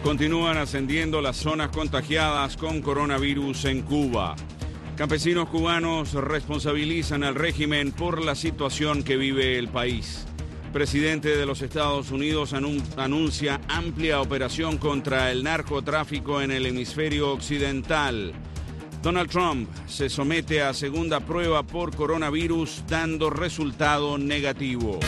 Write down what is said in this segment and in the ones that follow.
Continúan ascendiendo las zonas contagiadas con coronavirus en Cuba. Campesinos cubanos responsabilizan al régimen por la situación que vive el país. Presidente de los Estados Unidos anuncia amplia operación contra el narcotráfico en el hemisferio occidental. Donald Trump se somete a segunda prueba por coronavirus, dando resultado negativo.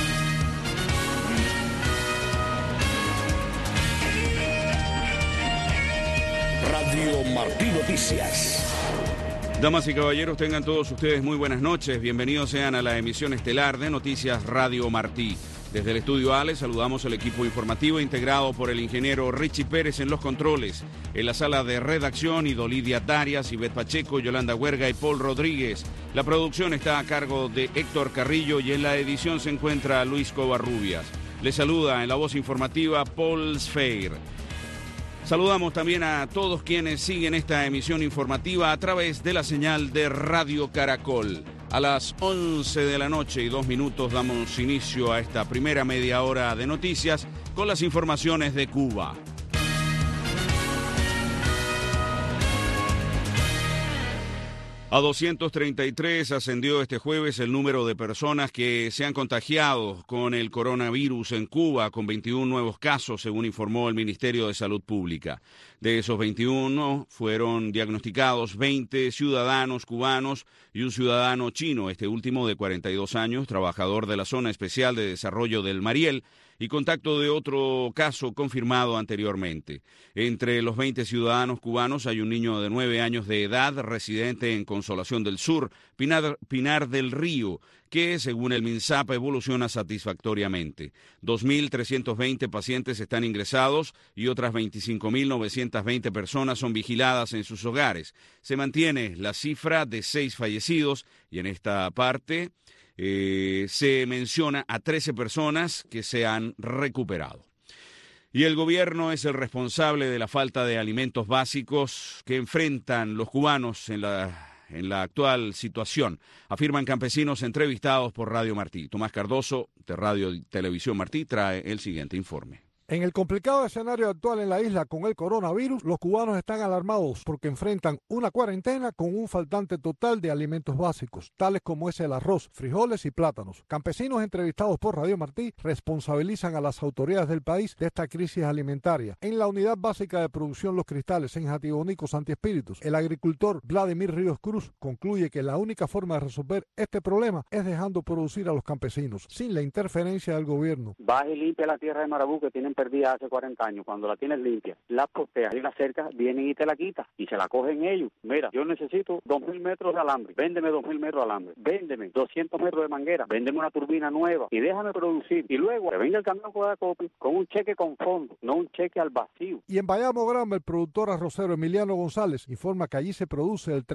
Radio Martí Noticias. Damas y caballeros, tengan todos ustedes muy buenas noches. Bienvenidos sean a la emisión estelar de Noticias Radio Martí. Desde el estudio A les saludamos al equipo informativo integrado por el ingeniero Richie Pérez en los controles. En la sala de redacción, Idolidia Darias, Ivette Pacheco, Yolanda Huerga y Paul Rodríguez. La producción está a cargo de Héctor Carrillo y en la edición se encuentra Luis Covarrubias. Les saluda en la voz informativa Paul Sfeir. Saludamos también a todos quienes siguen esta emisión informativa a través de la señal de Radio Caracol. A las 11 de la noche y 2 minutos damos inicio a esta primera media hora de noticias con las informaciones de Cuba. A 233 ascendió este jueves el número de personas que se han contagiado con el coronavirus en Cuba, con 21 nuevos casos, según informó el Ministerio de Salud Pública. De esos 21 fueron diagnosticados 20 ciudadanos cubanos y un ciudadano chino, este último de 42 años, trabajador de la Zona Especial de Desarrollo del Mariel, y contacto de otro caso confirmado anteriormente. Entre los 20 ciudadanos cubanos hay un niño de 9 años de edad, residente en Consolación del Sur, Pinar del Río, que, según el MINSAP, evoluciona satisfactoriamente. 2.320 pacientes están ingresados y otras 25.920 personas son vigiladas en sus hogares. Se mantiene la cifra de 6 fallecidos y en esta parte se menciona a 13 personas que se han recuperado. Y el gobierno es el responsable de la falta de alimentos básicos que enfrentan los cubanos en la actual situación, afirman campesinos entrevistados por Radio Martí. Tomás Cardoso, de Radio y Televisión Martí, trae el siguiente informe. En el complicado escenario actual en la isla con el coronavirus, los cubanos están alarmados porque enfrentan una cuarentena con un faltante total de alimentos básicos, tales como es el arroz, frijoles y plátanos. Campesinos entrevistados por Radio Martí responsabilizan a las autoridades del país de esta crisis alimentaria. En la unidad básica de producción Los Cristales, en Jatibonico, Santi Espíritus, el agricultor Vladimir Ríos Cruz concluye que la única forma de resolver este problema es dejando producir a los campesinos, sin la interferencia del gobierno. Baja y limpia la tierra de Marabú que tienen perdida hace 40 años. Cuando la tienes limpia, la posteas y la cercas, vienen y te la quitan y se la cogen ellos. Mira, yo necesito 2.000 metros de alambre, véndeme 2.000 metros de alambre, véndeme 200 metros de manguera, véndeme una turbina nueva y déjame producir. Y luego que venga el camión con la copia con un cheque con fondo, no un cheque al vacío. Y en Bayamo Grande, el productor arrocero Emiliano González informa que allí se produce el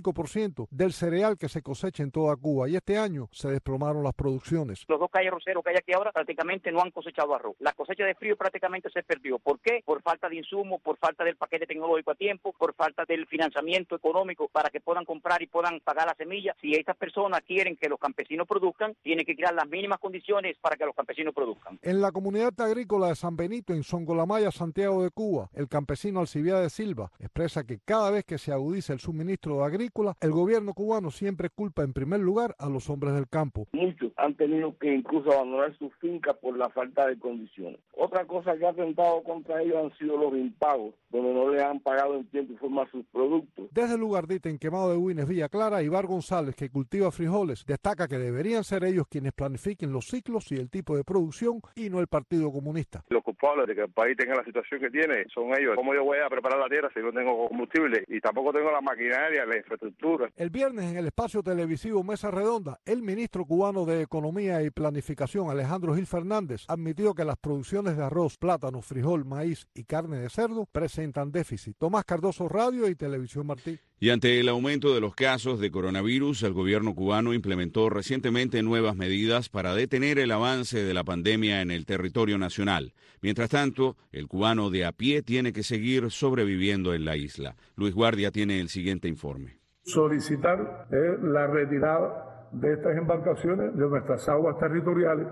35% del cereal que se cosecha en toda Cuba y este año se desplomaron las producciones. Los 2 calles arroceros que hay aquí ahora prácticamente no han cosechado arroz. La cosecha de frío prácticamente se perdió. ¿Por qué? Por falta de insumos, por falta del paquete tecnológico a tiempo, por falta del financiamiento económico para que puedan comprar y puedan pagar la semilla. Si estas personas quieren que los campesinos produzcan, tienen que crear las mínimas condiciones para que los campesinos produzcan. En la comunidad agrícola de San Benito, en Songolamaya, Santiago de Cuba, el campesino Alcibiades Silva expresa que cada vez que se agudiza el suministro agrícola, el gobierno cubano siempre culpa en primer lugar a los hombres del campo. Muchos han tenido que incluso abandonar sus fincas por la falta de condiciones. Otra cosa que ha atentado contra ellos han sido los impagos, donde no les han pagado en tiempo y forma sus productos. Desde el Lugardite, en Quemado de Huines, Villa Clara, Ibar González, que cultiva frijoles, destaca que deberían ser ellos quienes planifiquen los ciclos y el tipo de producción y no el Partido Comunista. Los culpables de que el país tenga la situación que tiene son ellos. ¿Cómo yo voy a preparar la tierra si no tengo combustible y tampoco tengo la maquinaria, la infraestructura? El viernes, en el espacio televisivo Mesa Redonda, el ministro cubano de Economía y Planificación, Alejandro Gil Fernández, admitió que las producciones de arroz, plátano, frijol, maíz y carne de cerdo presentan déficit. Tomás Cardoso, Radio y Televisión Martí. Y ante el aumento de los casos de coronavirus, el gobierno cubano implementó recientemente nuevas medidas para detener el avance de la pandemia en el territorio nacional. Mientras tanto, el cubano de a pie tiene que seguir sobreviviendo en la isla. Luis Guardia tiene el siguiente informe. Solicitar la retirada de estas embarcaciones de nuestras aguas territoriales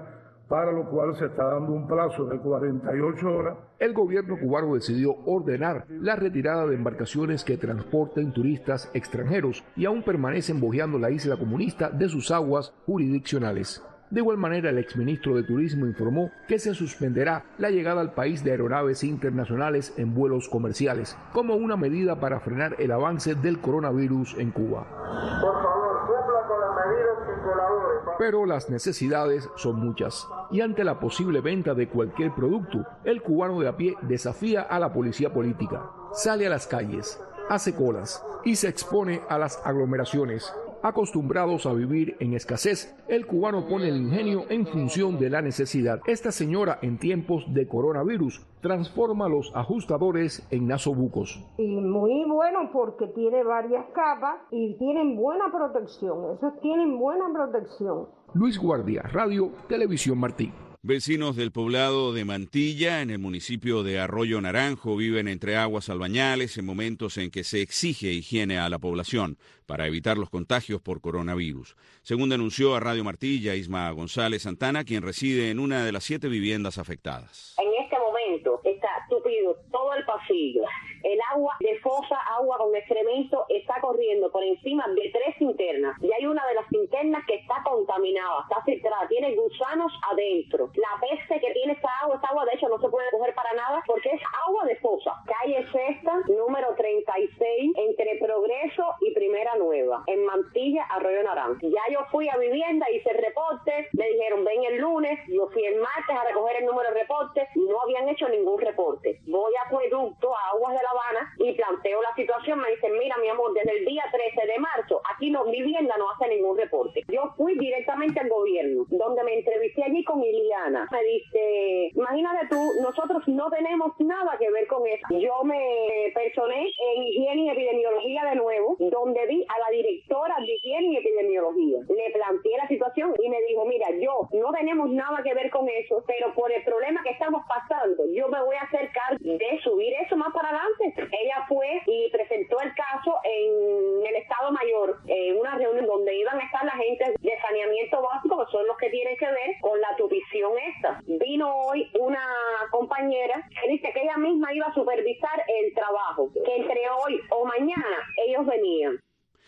para lo cual se está dando un plazo de 48 horas. El gobierno cubano decidió ordenar la retirada de embarcaciones que transporten turistas extranjeros y aún permanecen bojeando la isla comunista de sus aguas jurisdiccionales. De igual manera, el exministro de Turismo informó que se suspenderá la llegada al país de aeronaves internacionales en vuelos comerciales, como una medida para frenar el avance del coronavirus en Cuba. Por favor, cumpla con las medidas y colabore. Pero las necesidades son muchas, y ante la posible venta de cualquier producto, el cubano de a pie desafía a la policía política, sale a las calles, hace colas y se expone a las aglomeraciones. Acostumbrados a vivir en escasez, el cubano pone el ingenio en función de la necesidad. Esta señora, en tiempos de coronavirus, transforma los ajustadores en nasobucos. Y muy bueno porque tiene varias capas y tienen buena protección. Esos tienen buena protección. Luis Guardia, Radio Televisión Martí. Vecinos del poblado de Mantilla, en el municipio de Arroyo Naranjo, viven entre aguas albañales en momentos en que se exige higiene a la población para evitar los contagios por coronavirus. Según denunció a Radio Martilla Isma González Santana, quien reside en una de las 7 viviendas afectadas. En este momento está tupido todo el pasillo. El agua de fosa, agua con excremento, está corriendo por encima de 3 cisternas. Y hay una de las cisternas que está contaminada, está filtrada, tiene gusanos adentro. La peste que tiene esta agua de hecho no se puede coger para nada porque es agua de fosa. Calle Sexta, número 36, entre Progreso y Primera Nueva, en Mantilla, Arroyo Naranjo. Ya yo fui a vivienda, hice el reporte, me dijeron ven el lunes, yo fui el martes a recoger el número de reporte y no habían hecho ningún reporte. Voy a Acueducto, a Aguas de La Habana, y planteo la situación, me dicen, mira mi amor, desde el día 13 de marzo, aquí no, vivienda no hace ningún reporte. Yo fui directamente al gobierno, donde me entrevisté allí con Iliana. Me dice, imagínate tú, nosotros no tenemos nada que ver con eso. Yo me personé en higiene y epidemiología de nuevo, donde vi a la directora de higiene y epidemiología. Le planteé la situación y me dijo, mira, yo no tenemos nada que ver con eso, pero por el problema que estamos pasando, yo me voy a hacer cargo de subir eso más para adelante. Ella fue y presentó el caso en el Estado Mayor, en una reunión donde iban a estar la gente de saneamiento básico, que son los que tienen que ver con la tupición esta. Vino hoy una compañera que dice que ella misma iba a supervisar el trabajo, que entre hoy o mañana ellos venían.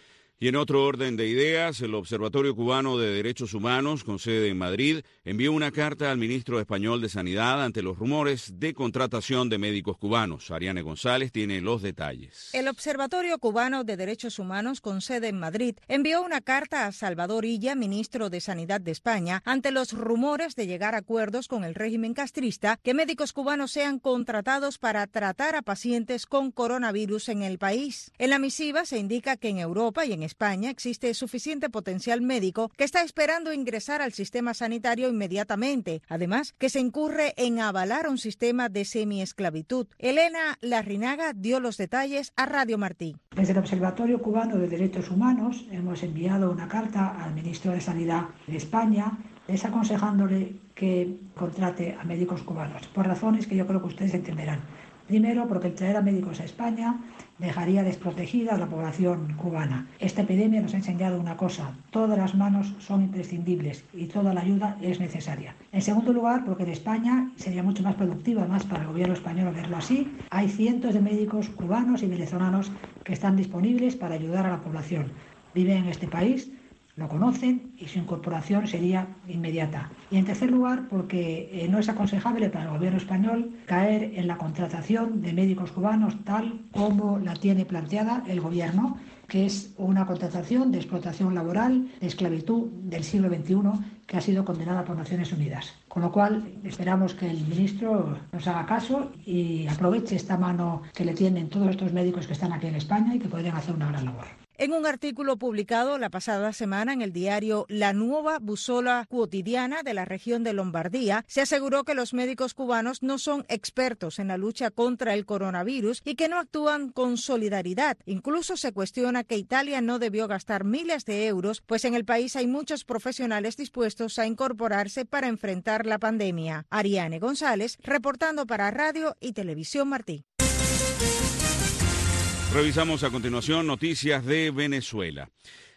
Y en otro orden de ideas, el Observatorio Cubano de Derechos Humanos, con sede en Madrid, envió una carta al ministro español de Sanidad ante los rumores de contratación de médicos cubanos. Ariane González tiene los detalles. El Observatorio Cubano de Derechos Humanos, con sede en Madrid, envió una carta a Salvador Illa, ministro de Sanidad de España, ante los rumores de llegar a acuerdos con el régimen castrista que médicos cubanos sean contratados para tratar a pacientes con coronavirus en el país. En la misiva se indica que en Europa y en España existe suficiente potencial médico que está esperando ingresar al sistema sanitario inmediatamente. Además, que se incurre en avalar un sistema de semiesclavitud. Elena Larrinaga dio los detalles a Radio Martí. Desde el Observatorio Cubano de Derechos Humanos hemos enviado una carta al ministro de Sanidad de España desaconsejándole que contrate a médicos cubanos, por razones que yo creo que ustedes entenderán. Primero, porque el traer a médicos a España dejaría desprotegida a la población cubana. Esta epidemia nos ha enseñado una cosa: todas las manos son imprescindibles y toda la ayuda es necesaria. En segundo lugar, porque en España sería mucho más productivo, además para el gobierno español verlo así, hay cientos de médicos cubanos y venezolanos que están disponibles para ayudar a la población. Viven en este país, lo conocen y su incorporación sería inmediata. Y en tercer lugar, porque no es aconsejable para el gobierno español caer en la contratación de médicos cubanos tal como la tiene planteada el gobierno, que es una contratación de explotación laboral, de esclavitud del siglo XXI, que ha sido condenada por Naciones Unidas. Con lo cual, esperamos que el ministro nos haga caso y aproveche esta mano que le tienen todos estos médicos que están aquí en España y que podrían hacer una gran labor. En un artículo publicado la pasada semana en el diario La Nuova Bussola Quotidiana de la región de Lombardía, se aseguró que los médicos cubanos no son expertos en la lucha contra el coronavirus y que no actúan con solidaridad. Incluso se cuestiona que Italia no debió gastar miles de euros, pues en el país hay muchos profesionales dispuestos a incorporarse para enfrentar la pandemia. Ariane González, reportando para Radio y Televisión Martí. Revisamos a continuación noticias de Venezuela.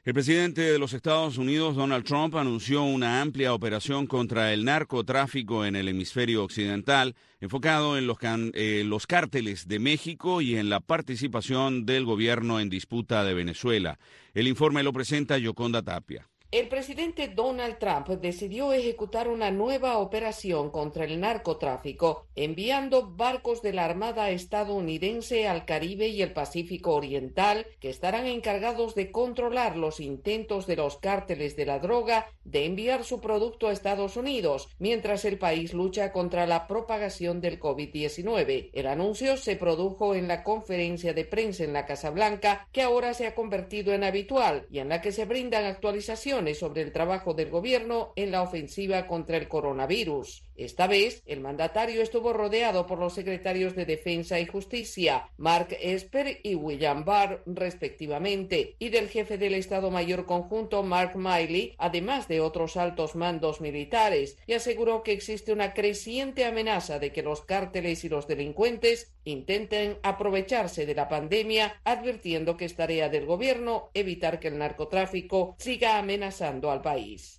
El presidente de los Estados Unidos, Donald Trump, anunció una amplia operación contra el narcotráfico en el hemisferio occidental, enfocado en los cárteles de México y en la participación del gobierno en disputa de Venezuela. El informe lo presenta Yoconda Tapia. El presidente Donald Trump decidió ejecutar una nueva operación contra el narcotráfico, enviando barcos de la Armada estadounidense al Caribe y el Pacífico Oriental, que estarán encargados de controlar los intentos de los cárteles de la droga de enviar su producto a Estados Unidos, mientras el país lucha contra la propagación del COVID-19. El anuncio se produjo en la conferencia de prensa en la Casa Blanca, que ahora se ha convertido en habitual y en la que se brindan actualizaciones sobre el trabajo del gobierno en la ofensiva contra el coronavirus. Esta vez, el mandatario estuvo rodeado por los secretarios de Defensa y Justicia, Mark Esper y William Barr, respectivamente, y del jefe del Estado Mayor Conjunto, Mark Milley, además de otros altos mandos militares, y aseguró que existe una creciente amenaza de que los cárteles y los delincuentes intenten aprovecharse de la pandemia, advirtiendo que es tarea del gobierno evitar que el narcotráfico siga amenazando al país.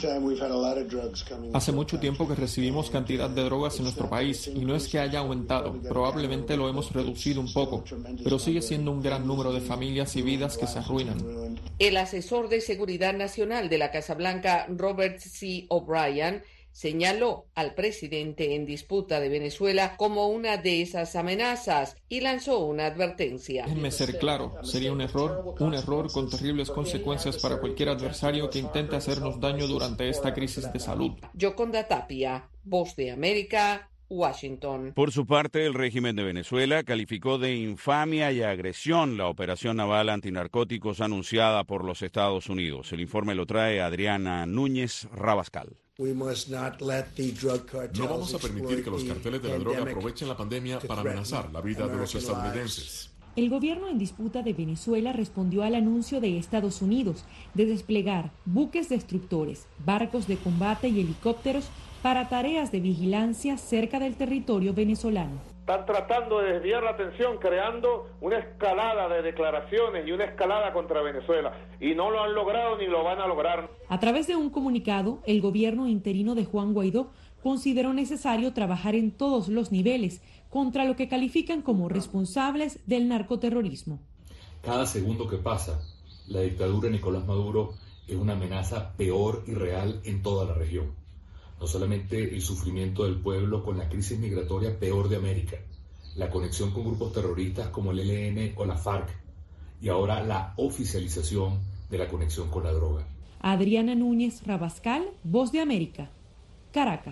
Hace mucho tiempo que recibimos cantidad de drogas en nuestro país y no es que haya aumentado, probablemente lo hemos reducido un poco, pero sigue siendo un gran número de familias y vidas que se arruinan. El asesor de Seguridad Nacional de la Casa Blanca, Robert C. O'Brien, señaló al presidente en disputa de Venezuela como una de esas amenazas y lanzó una advertencia. Déjenme ser claro, sería un error con terribles consecuencias para cualquier adversario que intente hacernos daño durante esta crisis de salud. Yoconda Tapia, Voz de América, Washington. Por su parte, el régimen de Venezuela calificó de infamia y agresión la operación naval antinarcóticos anunciada por los Estados Unidos. El informe lo trae Adriana Núñez Rabascal. No vamos a permitir que los carteles de la droga aprovechen la pandemia para amenazar la vida de los estadounidenses. El gobierno en disputa de Venezuela respondió al anuncio de Estados Unidos de desplegar buques destructores, barcos de combate y helicópteros para tareas de vigilancia cerca del territorio venezolano. Están tratando de desviar la atención, creando una escalada de declaraciones y una escalada contra Venezuela. Y no lo han logrado ni lo van a lograr. A través de un comunicado, el gobierno interino de Juan Guaidó consideró necesario trabajar en todos los niveles contra lo que califican como responsables del narcoterrorismo. Cada segundo que pasa, la dictadura de Nicolás Maduro es una amenaza peor y real en toda la región. No solamente el sufrimiento del pueblo con la crisis migratoria peor de América, la conexión con grupos terroristas como el ELN o la FARC, y ahora la oficialización de la conexión con la droga. Adriana Núñez Rabascal, Voz de América, Caracas.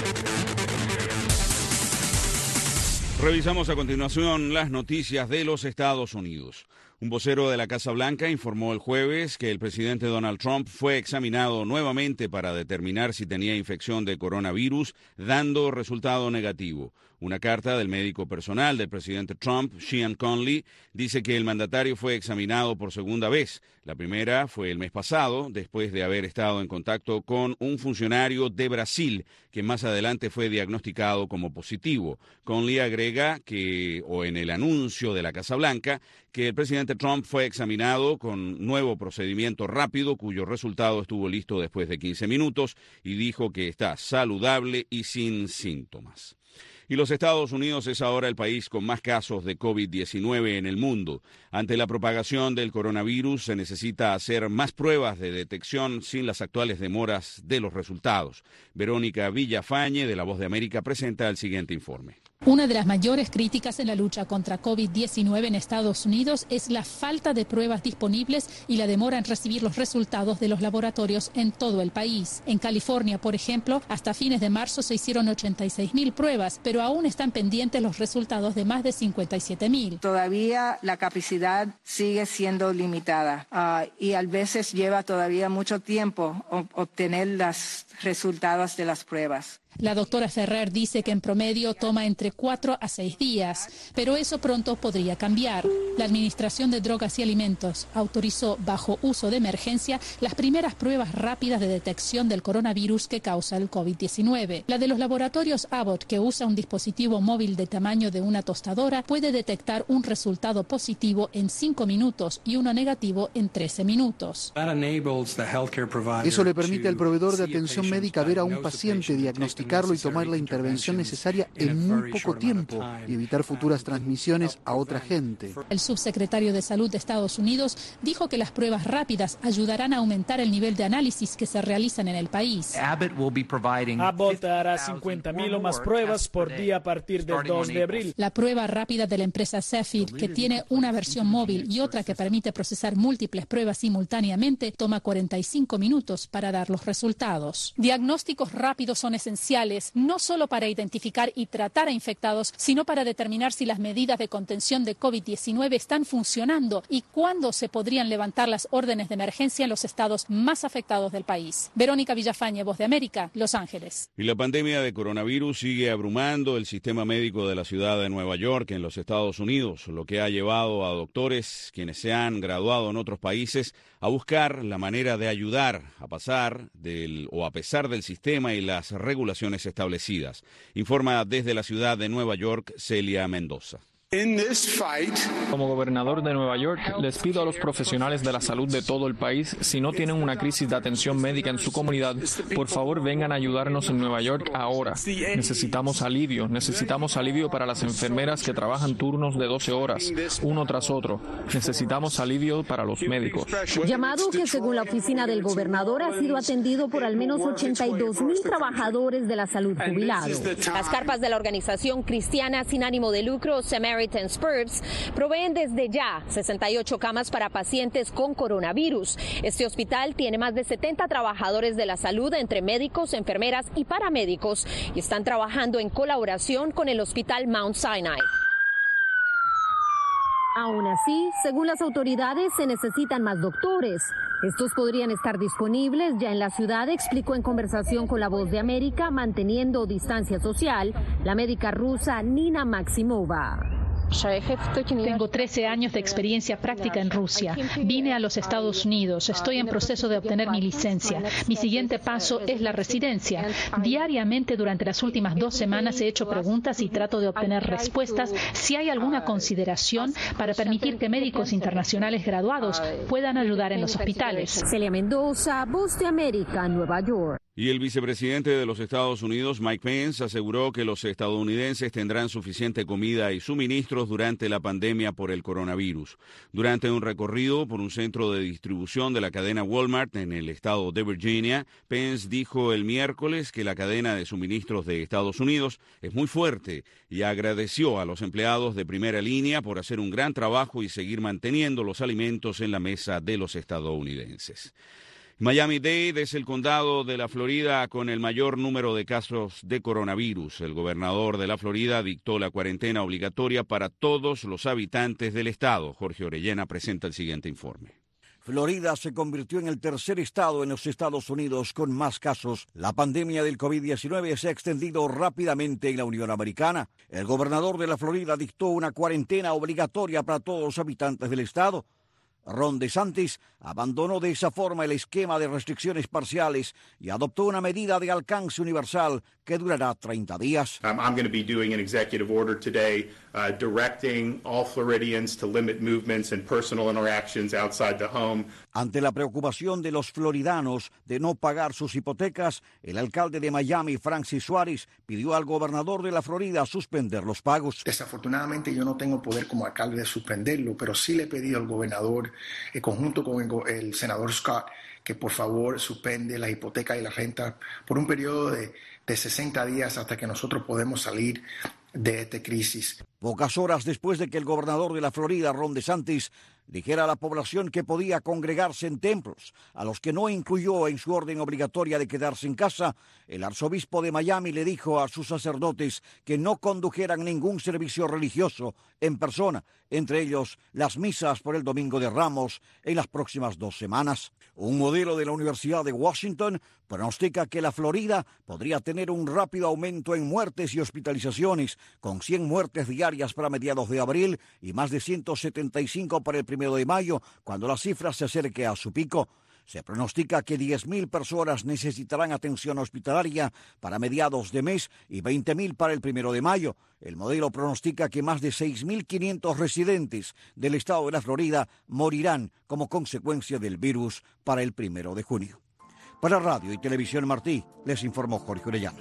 Revisamos a continuación las noticias de los Estados Unidos. Un vocero de la Casa Blanca informó el jueves que el presidente Donald Trump fue examinado nuevamente para determinar si tenía infección de coronavirus, dando resultado negativo. Una carta del médico personal del presidente Trump, Sean Conley, dice que el mandatario fue examinado por segunda vez. La primera fue el mes pasado, después de haber estado en contacto con un funcionario de Brasil, que más adelante fue diagnosticado como positivo. Conley agrega en el anuncio de la Casa Blanca, que el presidente Trump fue examinado con nuevo procedimiento rápido, cuyo resultado estuvo listo después de 15 minutos, y dijo que está saludable y sin síntomas. Y los Estados Unidos es ahora el país con más casos de COVID-19 en el mundo. Ante la propagación del coronavirus se necesita hacer más pruebas de detección sin las actuales demoras de los resultados. Verónica Villafañe, de La Voz de América, presenta el siguiente informe. Una de las mayores críticas en la lucha contra COVID-19 en Estados Unidos es la falta de pruebas disponibles y la demora en recibir los resultados de los laboratorios en todo el país. En California, por ejemplo, hasta fines de marzo se hicieron 86.000 pruebas, pero aún están pendientes los resultados de más de 57.000. Todavía la capacidad sigue siendo limitada y a veces lleva todavía mucho tiempo obtener los resultados de las pruebas. La doctora Ferrer dice que en promedio toma entre 4 a 6 días, pero eso pronto podría cambiar. La Administración de Drogas y Alimentos autorizó bajo uso de emergencia las primeras pruebas rápidas de detección del coronavirus que causa el COVID-19. La de los laboratorios Abbott, que usa un dispositivo móvil de tamaño de una tostadora, puede detectar un resultado positivo en 5 minutos y uno negativo en 13 minutos. Eso le permite al proveedor de atención médica ver a un paciente, diagnosticarlo y tomar la intervención necesaria en muy poco tiempo y evitar futuras transmisiones a otra gente. El subsecretario de Salud de Estados Unidos dijo que las pruebas rápidas ayudarán a aumentar el nivel de análisis que se realizan en el país. Abbott hará 50,000 o más pruebas por día a partir del 2 de abril. La prueba rápida de la empresa Cepheid, que tiene una versión móvil y otra que permite procesar múltiples pruebas simultáneamente, toma 45 minutos para dar los resultados. Diagnósticos rápidos son esenciales, no solo para identificar y tratar a infectados, sino para determinar si las medidas de contención de COVID-19 están funcionando y cuándo se podrían levantar las órdenes de emergencia en los estados más afectados del país. Verónica Villafañe, Voz de América, Los Ángeles. Y la pandemia de coronavirus sigue abrumando el sistema médico de la ciudad de Nueva York, en los Estados Unidos, lo que ha llevado a doctores, quienes se han graduado en otros países, a buscar la manera de ayudar a pasar a pesar del sistema y las regulaciones establecidas. Informa desde la ciudad de Nueva York, Celia Mendoza. Como gobernador de Nueva York, les pido a los profesionales de la salud de todo el país, si no tienen una crisis de atención médica en su comunidad, por favor vengan a ayudarnos en Nueva York ahora. Necesitamos alivio para las enfermeras que trabajan turnos de 12 horas, uno tras otro. Necesitamos alivio para los médicos. Llamado que según la oficina del gobernador ha sido atendido por al menos 82,000 trabajadores de la salud jubilados. Las carpas de la organización cristiana sin ánimo de lucro, Samaritan Spurs, proveen desde ya 68 camas para pacientes con coronavirus. Este hospital tiene más de 70 trabajadores de la salud, entre médicos, enfermeras y paramédicos, y están trabajando en colaboración con el hospital Mount Sinai. Aún así, según las autoridades, se necesitan más doctores. Estos podrían estar disponibles ya en la ciudad, explicó en conversación con La Voz de América, manteniendo distancia social, la médica rusa Nina Maximova. Tengo 13 años de experiencia práctica en Rusia. Vine a los Estados Unidos. Estoy en proceso de obtener mi licencia. Mi siguiente paso es la residencia. Diariamente durante las últimas 2 semanas he hecho preguntas y trato de obtener respuestas si hay alguna consideración para permitir que médicos internacionales graduados puedan ayudar en los hospitales. Celia Mendoza, Voz de América, Nueva York. Y el vicepresidente de los Estados Unidos, Mike Pence, aseguró que los estadounidenses tendrán suficiente comida y suministros durante la pandemia por el coronavirus. Durante un recorrido por un centro de distribución de la cadena Walmart en el estado de Virginia, Pence dijo el miércoles que la cadena de suministros de Estados Unidos es muy fuerte y agradeció a los empleados de primera línea por hacer un gran trabajo y seguir manteniendo los alimentos en la mesa de los estadounidenses. Miami-Dade es el condado de la Florida con el mayor número de casos de coronavirus. El gobernador de la Florida dictó la cuarentena obligatoria para todos los habitantes del estado. Jorge Orellana presenta el siguiente informe. Florida se convirtió en el tercer estado en los Estados Unidos con más casos. La pandemia del COVID-19 se ha extendido rápidamente en la Unión Americana. El gobernador de la Florida dictó una cuarentena obligatoria para todos los habitantes del estado. Ron DeSantis abandonó de esa forma el esquema de restricciones parciales y adoptó una medida de alcance universal que durará 30 días. I'm going to be doing an executive order today directing all Floridians to limit movements and personal interactions outside the home. Ante la preocupación de los floridanos de no pagar sus hipotecas, el alcalde de Miami, Francis Suárez, pidió al gobernador de la Florida suspender los pagos. Desafortunadamente yo no tengo poder como alcalde de suspenderlo, pero sí le he pedido al gobernador, en conjunto con el senador Scott, que por favor suspende la hipoteca y la renta por un periodo de 60 días hasta que nosotros podemos salir de esta crisis. Pocas horas después de que el gobernador de la Florida, Ron DeSantis, dijera a la población que podía congregarse en templos, a los que no incluyó en su orden obligatoria de quedarse en casa, el arzobispo de Miami le dijo a sus sacerdotes que no condujeran ningún servicio religioso en persona, entre ellos las misas por el Domingo de Ramos en las próximas 2 semanas. Un modelo de la Universidad de Washington pronostica que la Florida podría tener un rápido aumento en muertes y hospitalizaciones, con 100 muertes diarias para mediados de abril y más de 175 para el 1 de mayo, cuando la cifra se acerque a su pico. Se pronostica que 10.000 personas necesitarán atención hospitalaria para mediados de mes y 20.000 para el 1 de mayo. El modelo pronostica que más de 6.500 residentes del estado de la Florida morirán como consecuencia del virus para el 1 de junio. Para Radio y Televisión Martí, les informó Jorge Orellana.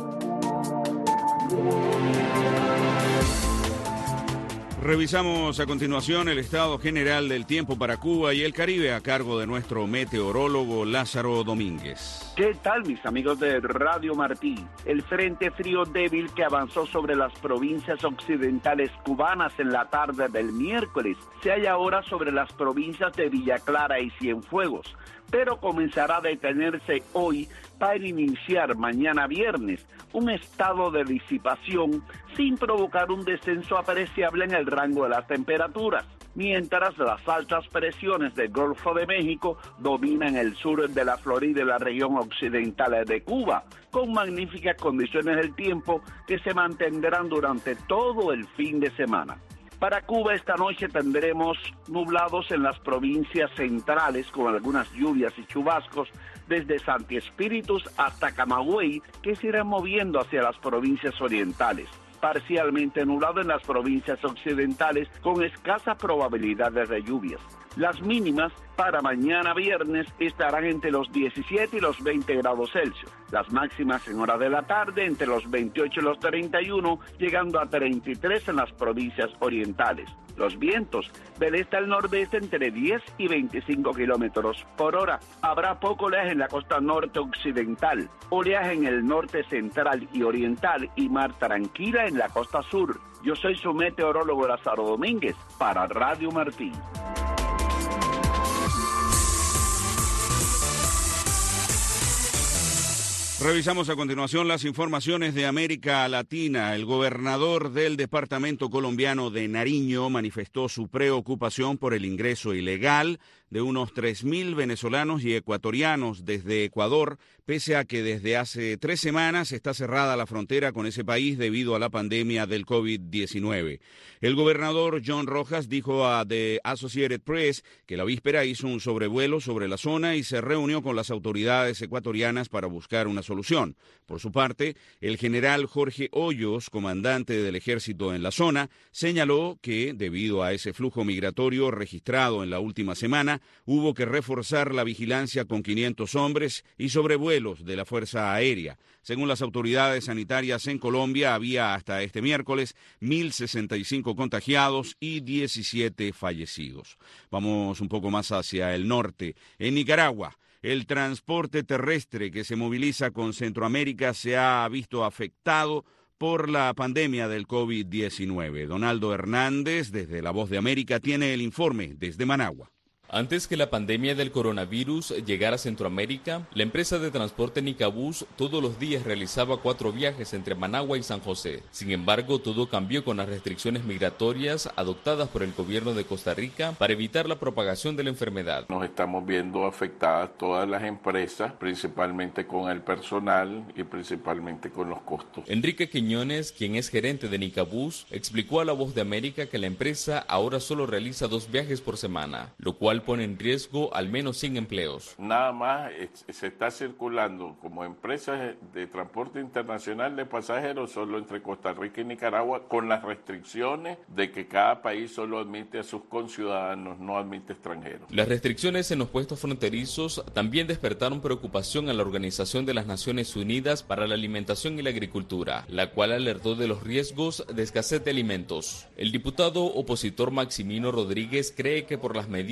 Revisamos a continuación el estado general del tiempo para Cuba y el Caribe a cargo de nuestro meteorólogo Lázaro Domínguez. ¿Qué tal, mis amigos de Radio Martí? El frente frío débil que avanzó sobre las provincias occidentales cubanas en la tarde del miércoles se halla ahora sobre las provincias de Villa Clara y Cienfuegos, pero comenzará a detenerse hoy para iniciar mañana viernes un estado de disipación sin provocar un descenso apreciable en el rango de las temperaturas, mientras las altas presiones del Golfo de México dominan el sur de la Florida y la región occidental de Cuba, con magníficas condiciones del tiempo que se mantendrán durante todo el fin de semana. Para Cuba esta noche tendremos nublados en las provincias centrales con algunas lluvias y chubascos desde Santi Espíritus hasta Camagüey, que se irán moviendo hacia las provincias orientales. Parcialmente nublado en las provincias occidentales con escasas probabilidades de lluvias. Las mínimas para mañana viernes estarán entre los 17 y los 20 grados Celsius. Las máximas en horas de la tarde entre los 28 y los 31, llegando a 33 en las provincias orientales. Los vientos del este al nordeste entre 10 y 25 kilómetros por hora. Habrá poco oleaje en la costa norte occidental, oleaje en el norte central y oriental y mar tranquila en la costa sur. Yo soy su meteorólogo Lázaro Domínguez para Radio Martí. Revisamos a continuación las informaciones de América Latina. El gobernador del departamento colombiano de Nariño manifestó su preocupación por el ingreso ilegal de unos 3.000 venezolanos y ecuatorianos desde Ecuador, pese a que desde hace 3 semanas está cerrada la frontera con ese país debido a la pandemia del COVID-19. El gobernador John Rojas dijo a The Associated Press que la víspera hizo un sobrevuelo sobre la zona y se reunió con las autoridades ecuatorianas para buscar una solución. Por su parte, el general Jorge Hoyos, comandante del ejército en la zona, señaló que, debido a ese flujo migratorio registrado en la última semana, hubo que reforzar la vigilancia con 500 hombres y sobrevuelos de la Fuerza Aérea. Según las autoridades sanitarias en Colombia, había hasta este miércoles 1.065 contagiados y 17 fallecidos. Vamos un poco más hacia el norte. En Nicaragua, el transporte terrestre que se moviliza con Centroamérica se ha visto afectado por la pandemia del COVID-19. Donaldo Hernández, desde La Voz de América, tiene el informe desde Managua. Antes que la pandemia del coronavirus llegara a Centroamérica, la empresa de transporte Nicabús todos los días realizaba 4 viajes entre Managua y San José. Sin embargo, todo cambió con las restricciones migratorias adoptadas por el gobierno de Costa Rica para evitar la propagación de la enfermedad. Nos estamos viendo afectadas todas las empresas, principalmente con el personal y principalmente con los costos. Enrique Quiñones, quien es gerente de Nicabús, explicó a La Voz de América que la empresa ahora solo realiza 2 viajes por semana, lo cual pone en riesgo al menos 100 empleos. Nada más se está circulando como empresa de transporte internacional de pasajeros solo entre Costa Rica y Nicaragua, con las restricciones de que cada país solo admite a sus conciudadanos, no admite extranjeros. Las restricciones en los puestos fronterizos también despertaron preocupación en la Organización de las Naciones Unidas para la Alimentación y la Agricultura, la cual alertó de los riesgos de escasez de alimentos. El diputado opositor Maximino Rodríguez cree que por las medidas adoptadas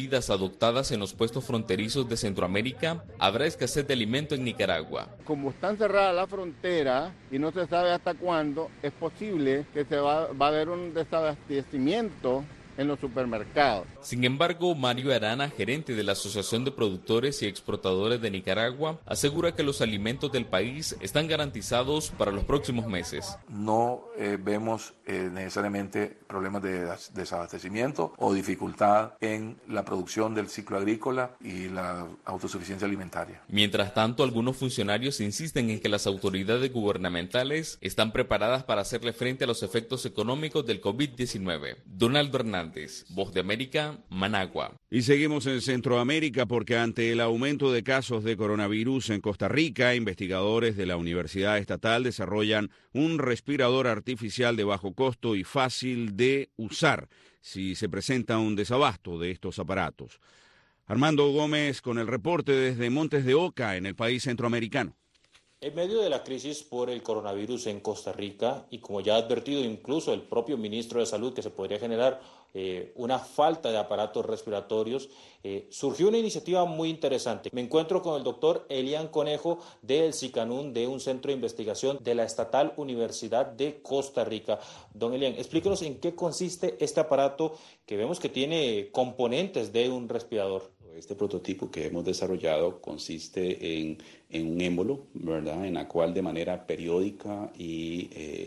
adoptadas en los puestos fronterizos de Centroamérica, habrá escasez de alimento en Nicaragua. Como están cerradas las fronteras y no se sabe hasta cuándo, es posible que va a haber un desabastecimiento en los supermercados. Sin embargo, Mario Arana, gerente de la Asociación de Productores y Exportadores de Nicaragua, asegura que los alimentos del país están garantizados para los próximos meses. No vemos necesariamente problemas de desabastecimiento o dificultad en la producción del ciclo agrícola y la autosuficiencia alimentaria. Mientras tanto, algunos funcionarios insisten en que las autoridades gubernamentales están preparadas para hacerle frente a los efectos económicos del COVID-19. Donaldo Hernández, Voz de América, Managua. Y seguimos en Centroamérica porque ante el aumento de casos de coronavirus en Costa Rica, investigadores de la Universidad Estatal desarrollan un respirador artificial de bajo costo y fácil de usar si se presenta un desabasto de estos aparatos. Armando Gómez con el reporte desde Montes de Oca, en el país centroamericano. En medio de la crisis por el coronavirus en Costa Rica, y como ya ha advertido incluso el propio ministro de Salud que se podría generar una falta de aparatos respiratorios, surgió una iniciativa muy interesante. Me encuentro con el doctor Elian Conejo del SICANUN, de un centro de investigación de la Estatal Universidad de Costa Rica. Don Elian, explíquenos en qué consiste este aparato que vemos que tiene componentes de un respirador. Este prototipo que hemos desarrollado consiste en un émbolo, ¿verdad?, en la cual de manera periódica y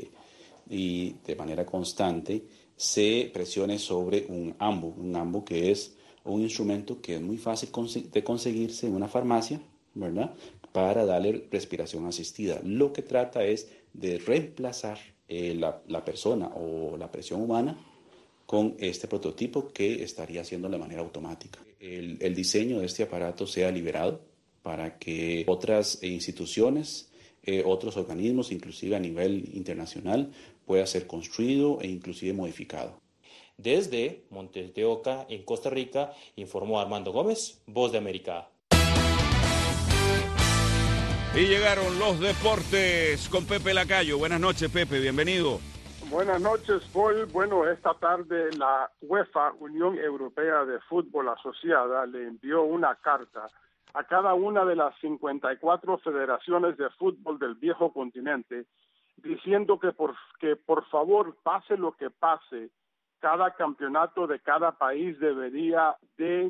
de manera constante se presione sobre un ambo que es un instrumento que es muy fácil de conseguirse en una farmacia, ¿verdad?, para darle respiración asistida. Lo que trata es de reemplazar la persona o la presión humana con este prototipo que estaría haciendo de manera automática. El diseño de este aparato sea liberado para que otras instituciones, otros organismos, inclusive a nivel internacional, pueda ser construido e inclusive modificado. Desde Montes de Oca, en Costa Rica, informó Armando Gómez, Voz de América. Y llegaron los deportes con Pepe Lacayo. Buenas noches, Pepe, bienvenido. Buenas noches, Paul. Bueno, esta tarde la UEFA, Unión Europea de Fútbol Asociada, le envió una carta a cada una de las 54 federaciones de fútbol del viejo continente, diciendo que por favor, pase lo que pase, cada campeonato de cada país debería de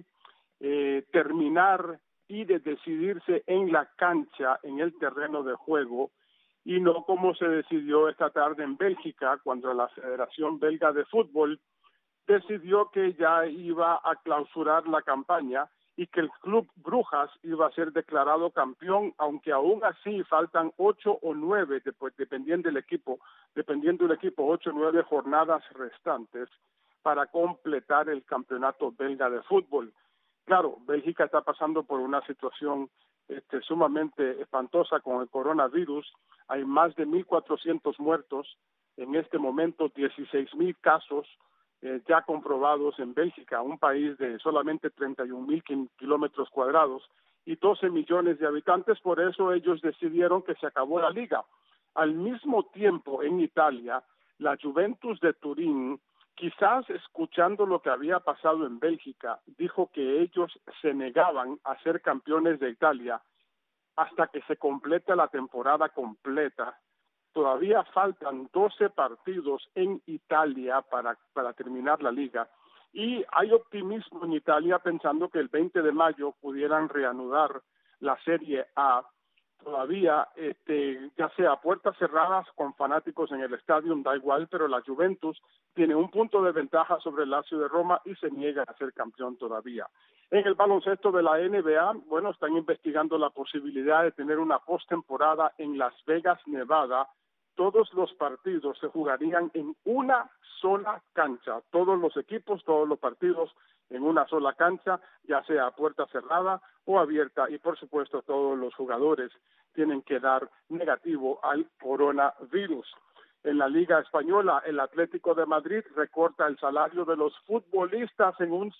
terminar y de decidirse en la cancha, en el terreno de juego, y no como se decidió esta tarde en Bélgica, cuando la Federación Belga de Fútbol decidió que ya iba a clausurar la campaña y que el Club Brujas iba a ser declarado campeón, aunque aún así faltan 8 o 9, dependiendo del equipo, 8 o 9 jornadas restantes para completar el campeonato belga de fútbol. Claro, Bélgica está pasando por una situación sumamente espantosa con el coronavirus. Hay más de 1.400 muertos en este momento, 16.000 casos ya comprobados en Bélgica, un país de solamente 31.000 kilómetros cuadrados y 12 millones de habitantes. Por eso ellos decidieron que se acabó la liga. Al mismo tiempo, en Italia, la Juventus de Turín, quizás escuchando lo que había pasado en Bélgica, dijo que ellos se negaban a ser campeones de Italia hasta que se complete la temporada completa. Todavía faltan 12 partidos en Italia para terminar la liga. Y hay optimismo en Italia pensando que el 20 de mayo pudieran reanudar la Serie A. Todavía, ya sea a puertas cerradas con fanáticos en el estadio, da igual, pero la Juventus tiene un punto de ventaja sobre el Lazio de Roma y se niega a ser campeón todavía. En el baloncesto de la NBA, bueno, están investigando la posibilidad de tener una postemporada en Las Vegas, Nevada. Todos los partidos se jugarían en una sola cancha, todos los equipos, todos los partidos en una sola cancha, ya sea a puerta cerrada o abierta, y por supuesto todos los jugadores tienen que dar negativo al coronavirus. En la Liga Española, el Atlético de Madrid recorta el salario de los futbolistas en un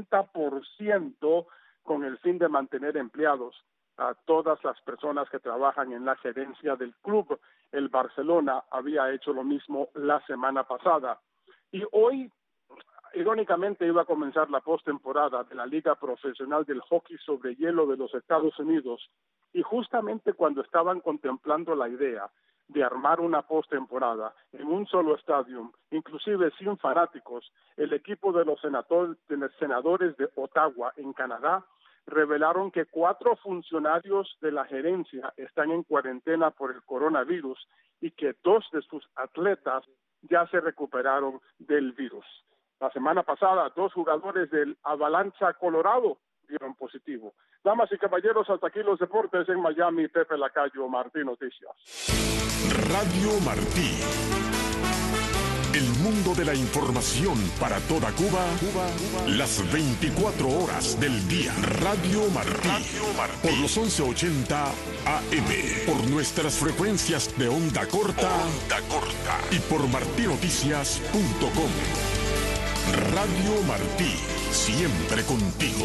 70% con el fin de mantener empleados a todas las personas que trabajan en la gerencia del club. El Barcelona había hecho lo mismo la semana pasada. Y hoy Irónicamente iba a comenzar la postemporada de la Liga Profesional del Hockey sobre Hielo de los Estados Unidos, y justamente cuando estaban contemplando la idea de armar una postemporada en un solo estadio, inclusive sin fanáticos, el equipo de los senadores de Ottawa, en Canadá, revelaron que 4 funcionarios de la gerencia están en cuarentena por el coronavirus y que 2 de sus atletas ya se recuperaron del virus. La semana pasada, 2 jugadores del Avalancha Colorado dieron positivo. Damas y caballeros, hasta aquí los deportes en Miami. Pepe Lacayo, Martí Noticias. Radio Martí. El mundo de la información para toda Cuba, las 24 horas del día. Radio Martí. Por los 1180 AM. Por nuestras frecuencias de onda corta. Y por martinoticias.com. Radio Martí. Siempre contigo.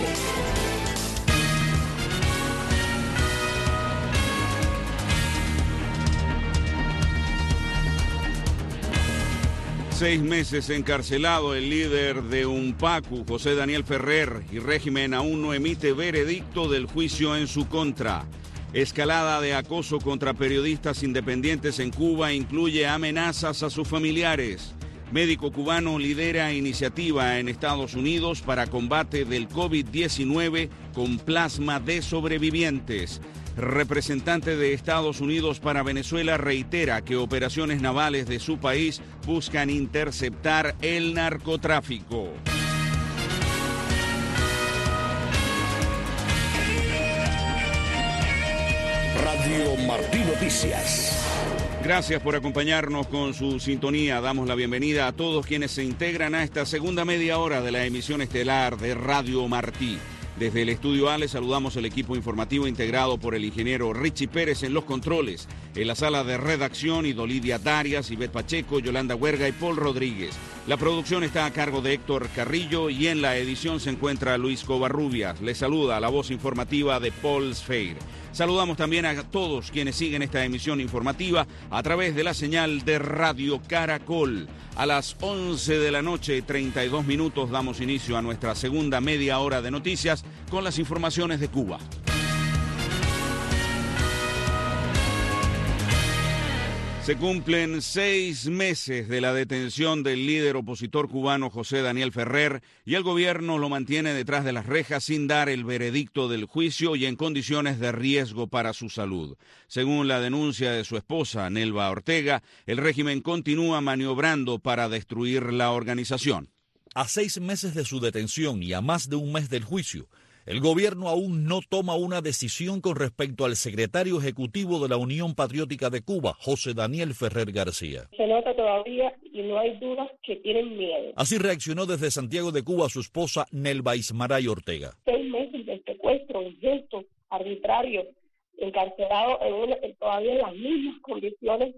Seis meses encarcelado el líder de UNPACU, José Daniel Ferrer, y régimen aún no emite veredicto del juicio en su contra. Escalada de acoso contra periodistas independientes en Cuba incluye amenazas a sus familiares. Médico cubano lidera iniciativa en Estados Unidos para combate del COVID-19 con plasma de sobrevivientes. Representante de Estados Unidos para Venezuela reitera que operaciones navales de su país buscan interceptar el narcotráfico. Radio Martí Noticias. Gracias por acompañarnos con su sintonía. Damos la bienvenida a todos quienes se integran a esta segunda media hora de la emisión estelar de Radio Martí. Desde el Estudio A les saludamos el equipo informativo integrado por el ingeniero Richie Pérez en los controles. En la sala de redacción, Idolidia Darias, Ivette Pacheco, Yolanda Huerga y Paul Rodríguez. La producción está a cargo de Héctor Carrillo y en la edición se encuentra Luis Covarrubias. Les saluda la voz informativa de Paul Sfeir. Saludamos también a todos quienes siguen esta emisión informativa a través de la señal de Radio Caracol. A las 11 de la noche, 32 minutos, damos inicio a nuestra segunda media hora de noticias con las informaciones de Cuba. Se cumplen 6 meses de la detención del líder opositor cubano José Daniel Ferrer y el gobierno lo mantiene detrás de las rejas sin dar el veredicto del juicio y en condiciones de riesgo para su salud. Según la denuncia de su esposa, Nelva Ortega, el régimen continúa maniobrando para destruir la organización. A 6 meses de su detención y a más de un mes del juicio, el gobierno aún no toma una decisión con respecto al secretario ejecutivo de la Unión Patriótica de Cuba, José Daniel Ferrer García. Se nota todavía y no hay dudas que tienen miedo. Así reaccionó desde Santiago de Cuba su esposa Nelva Ismaray Ortega. 6 meses de secuestro, injusto, arbitrario, encarcelado todavía en las mismas condiciones,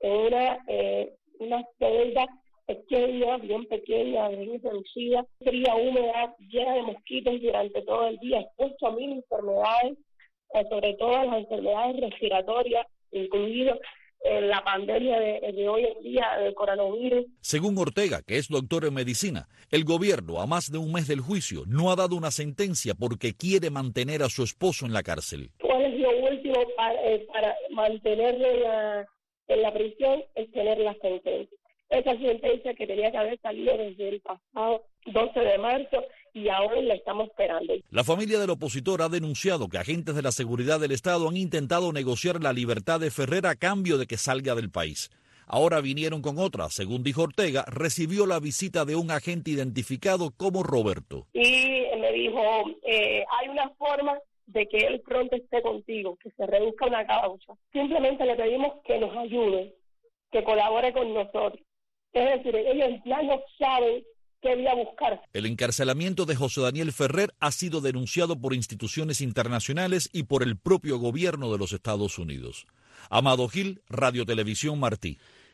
en una celda pequeña, bien pequeña, bien reducida, fría, húmeda, llena de mosquitos durante todo el día, expuesto a 1000 enfermedades, sobre todo las enfermedades respiratorias, incluido la pandemia de hoy en día del coronavirus. Según Ortega, que es doctor en medicina, el gobierno, a más de un mes del juicio, no ha dado una sentencia porque quiere mantener a su esposo en la cárcel. ¿Cuál es lo último para mantenerlo en la prisión? Es tener la sentencia. Esa sentencia que tenía que haber salido desde el pasado 12 de marzo y aún la estamos esperando. La familia del opositor ha denunciado que agentes de la seguridad del Estado han intentado negociar la libertad de Ferrer a cambio de que salga del país. Ahora vinieron con otra. Según dijo Ortega, recibió la visita de un agente identificado como Roberto. Y me dijo, hay una forma de que él pronto esté contigo, que se reduzca una causa. Simplemente le pedimos que nos ayude, que colabore con nosotros. Es decir, ellos ya no saben qué día buscar. El encarcelamiento de José Daniel Ferrer ha sido denunciado por instituciones internacionales y por el propio gobierno de los Estados Unidos. Amado Gil, Radio Televisión Martí.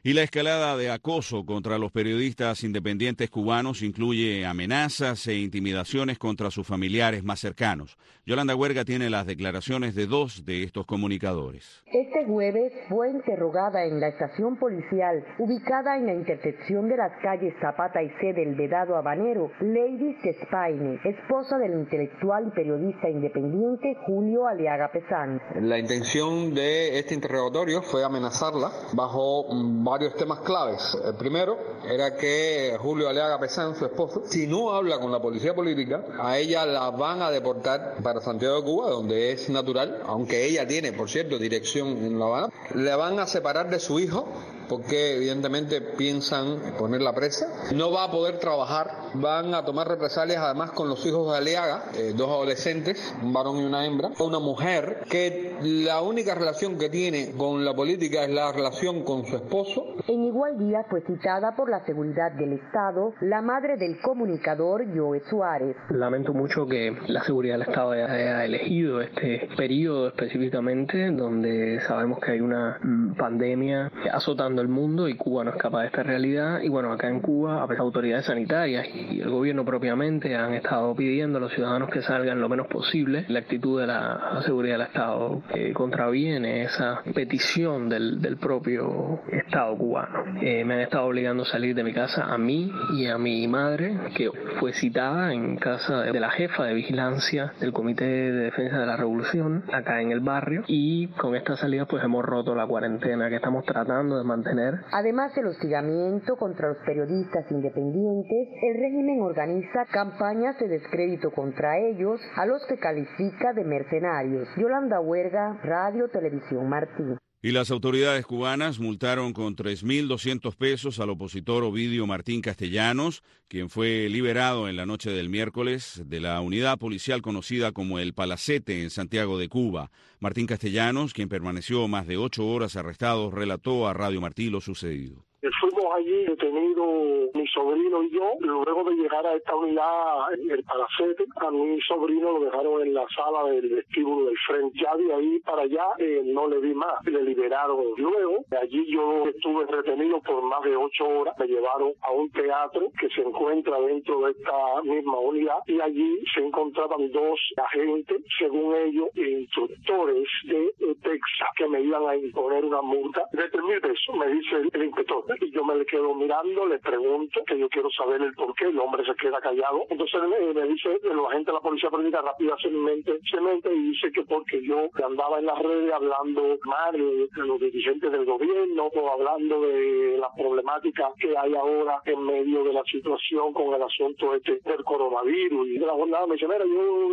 Y la escalada de acoso contra los periodistas independientes cubanos incluye amenazas e intimidaciones contra sus familiares más cercanos. Yolanda Huerga tiene las declaraciones de 2 de estos comunicadores. Este jueves fue interrogada en la estación policial ubicada en la intersección de las calles Zapata y C del Vedado Habanero, Lady Tespaine, esposa del intelectual y periodista independiente Julio Aliaga Pesán. La intención de este interrogatorio fue amenazarla bajo varios temas claves. El primero era que Julio Aliaga Pesán, su esposo, si no habla con la policía política, a ella la van a deportar para Santiago de Cuba, donde es natural, aunque ella tiene, por cierto, dirección en La Habana. Le van a separar de su hijo, porque evidentemente piensan ponerla presa. No va a poder trabajar, van a tomar represalias además con los hijos de Aliaga, 2 adolescentes, un varón y una hembra. Una mujer que la única relación que tiene con la política es la relación con su esposo. En igual día fue citada por la seguridad del Estado la madre del comunicador Joe Suárez. Lamento mucho que la seguridad del Estado haya elegido este periodo específicamente donde sabemos que hay una pandemia azotando el mundo y Cuba no escapa de esta realidad. Y bueno, acá en Cuba, las autoridades sanitarias y el gobierno propiamente han estado pidiendo a los ciudadanos que salgan lo menos posible. La actitud de la seguridad del Estado contraviene esa petición del propio Estado cubano. Me han estado obligando a salir de mi casa a mí y a mi madre, que fue citada en casa de la jefa de vigilancia del Comité de Defensa de la Revolución acá en el barrio, y con esta salida pues hemos roto la cuarentena que estamos tratando de mantener. Además del hostigamiento contra los periodistas independientes, el régimen organiza campañas de descrédito contra ellos, a los que califica de mercenarios. Yolanda Huerga, Radio Televisión Martí. Y las autoridades cubanas multaron con 3.200 pesos al opositor Ovidio Martín Castellanos, quien fue liberado en la noche del miércoles de la unidad policial conocida como el Palacete en Santiago de Cuba. Martín Castellanos, quien permaneció más de 8 horas arrestado, relató a Radio Martí lo sucedido. Fuimos allí detenido mi sobrino y yo. Luego de llegar a esta unidad, el Palacete, a mi sobrino lo dejaron en la sala del vestíbulo del frente. Ya de ahí para allá no le vi más, le liberaron. Luego, allí yo estuve retenido por más de 8 horas. Me llevaron a un teatro que se encuentra dentro de esta misma unidad, y allí se encontraban 2 agentes, según ellos, instructores de Texas, que me iban a imponer una multa de 3.000 pesos, me dice el inspector. Y yo me le quedo mirando, le pregunto, que yo quiero saber el por qué. El hombre se queda callado. Entonces me dice, los agentes de la policía política rápidamente se mente y dice que porque yo andaba en las redes hablando mal de los dirigentes del gobierno, o hablando de la problemática que hay ahora en medio de la situación con el asunto del coronavirus. Y de la jornada me dice, mira,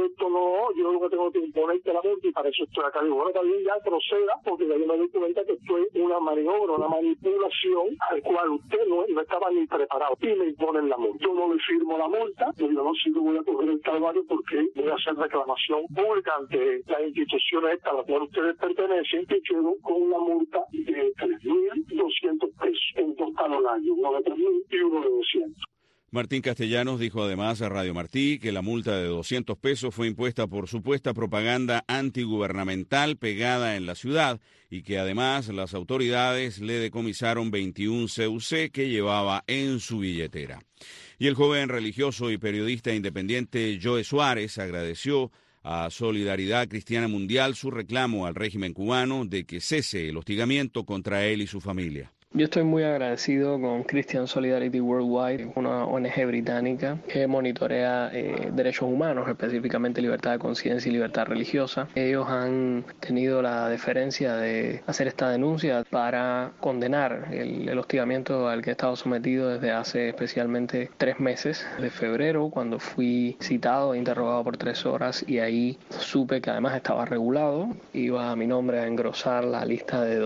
yo lo que tengo que imponerte la multa, y para eso estoy acá. Digo, bueno, también ya proceda, porque ya yo me doy cuenta que esto es una maniobra, una manipulación al cual usted no estaba ni preparado, y me imponen la multa. Yo no le firmo la multa, yo no sigo, voy a coger el calvario porque voy a hacer reclamación pública ante las instituciones a las cuales ustedes pertenecen, y quedo con una multa de 3.200 pesos en 2 años, uno de 3.000 y uno de 200. Martín Castellanos dijo además a Radio Martí que la multa de 200 pesos fue impuesta por supuesta propaganda antigubernamental pegada en la ciudad, y que además las autoridades le decomisaron 21 CUC que llevaba en su billetera. Y el joven religioso y periodista independiente Joe Suárez agradeció a Solidaridad Cristiana Mundial su reclamo al régimen cubano de que cese el hostigamiento contra él y su familia. Yo estoy muy agradecido con Christian Solidarity Worldwide, una ONG británica que monitorea derechos humanos, específicamente libertad de conciencia y libertad religiosa. Ellos han tenido la deferencia de hacer esta denuncia para condenar el hostigamiento al que he estado sometido desde hace especialmente 3 meses, de febrero, cuando fui citado e interrogado por 3 horas, y ahí supe que además estaba regulado. Iba a mi nombre a engrosar la lista de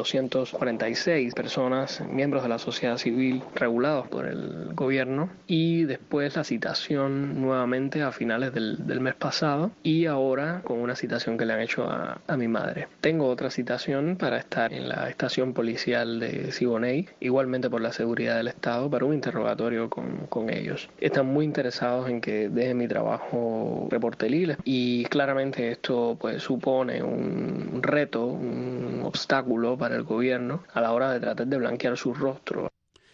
246 personas, miembros de la sociedad civil regulados por el gobierno, y después la citación nuevamente a finales del mes pasado, y ahora con una citación que le han hecho a mi madre. Tengo otra citación para estar en la estación policial de Siboney, igualmente por la seguridad del Estado, para un interrogatorio con ellos. Están muy interesados en que deje mi trabajo reporteril, y claramente esto pues supone un reto, un obstáculo para el gobierno a la hora de tratar de blanquear blanquear su rostro.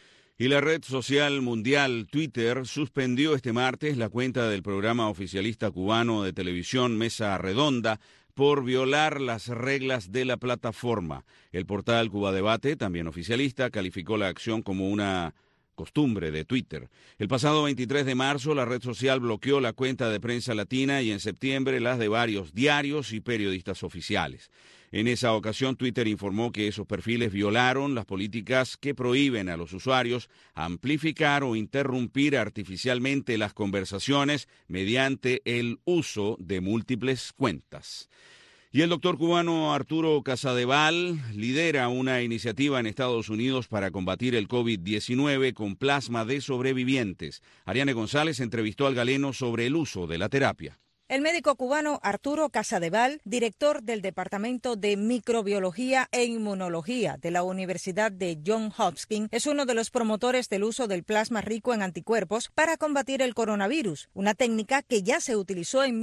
Y la red social mundial Twitter suspendió este martes la cuenta del programa oficialista cubano de televisión Mesa Redonda por violar las reglas de la plataforma. El portal Cuba Debate, también oficialista, calificó la acción como una costumbre de Twitter. El pasado 23 de marzo, la red social bloqueó la cuenta de Prensa Latina y en septiembre las de varios diarios y periodistas oficiales. En esa ocasión, Twitter informó que esos perfiles violaron las políticas que prohíben a los usuarios amplificar o interrumpir artificialmente las conversaciones mediante el uso de múltiples cuentas. Y el doctor cubano Arturo Casadeval lidera una iniciativa en Estados Unidos para combatir el COVID-19 con plasma de sobrevivientes. Ariane González entrevistó al galeno sobre el uso de la terapia. El médico cubano Arturo Casadeval, director del Departamento de Microbiología e Inmunología de la Universidad de Johns Hopkins, es uno de los promotores del uso del plasma rico en anticuerpos para combatir el coronavirus, una técnica que ya se utilizó en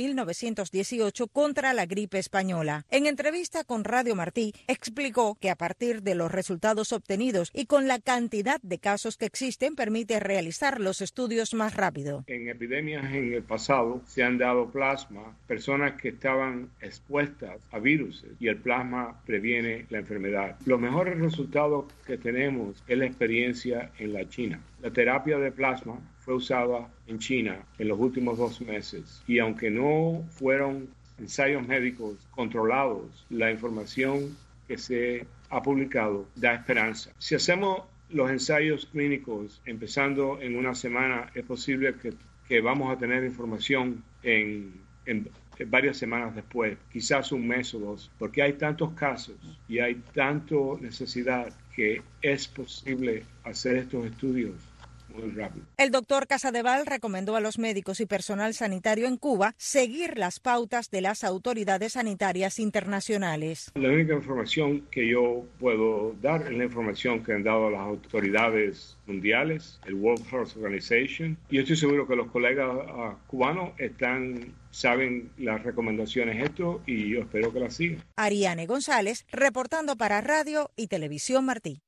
1918 contra la gripe española. En entrevista con Radio Martí, explicó que a partir de los resultados obtenidos y con la cantidad de casos que existen, permite realizar los estudios más rápido. En epidemias en el pasado se han dado plasma personas que estaban expuestas a virus y el plasma previene la enfermedad. Los mejores resultados que tenemos es la experiencia en la China. La terapia de plasma fue usada en China en los últimos 2 meses y aunque no fueron ensayos médicos controlados, la información que se ha publicado da esperanza. Si hacemos los ensayos clínicos empezando en una semana, es posible que vamos a tener información en varias semanas después, quizás un mes o 2, porque hay tantos casos y hay tanta necesidad que es posible hacer estos estudios muy rápido. El doctor Casadeval recomendó a los médicos y personal sanitario en Cuba seguir las pautas de las autoridades sanitarias internacionales. La única información que yo puedo dar es la información que han dado las autoridades mundiales, el World Health Organization, y yo estoy seguro que los colegas cubanos saben las recomendaciones esto y yo espero que las sigan. Ariane González, reportando para Radio y Televisión Martí.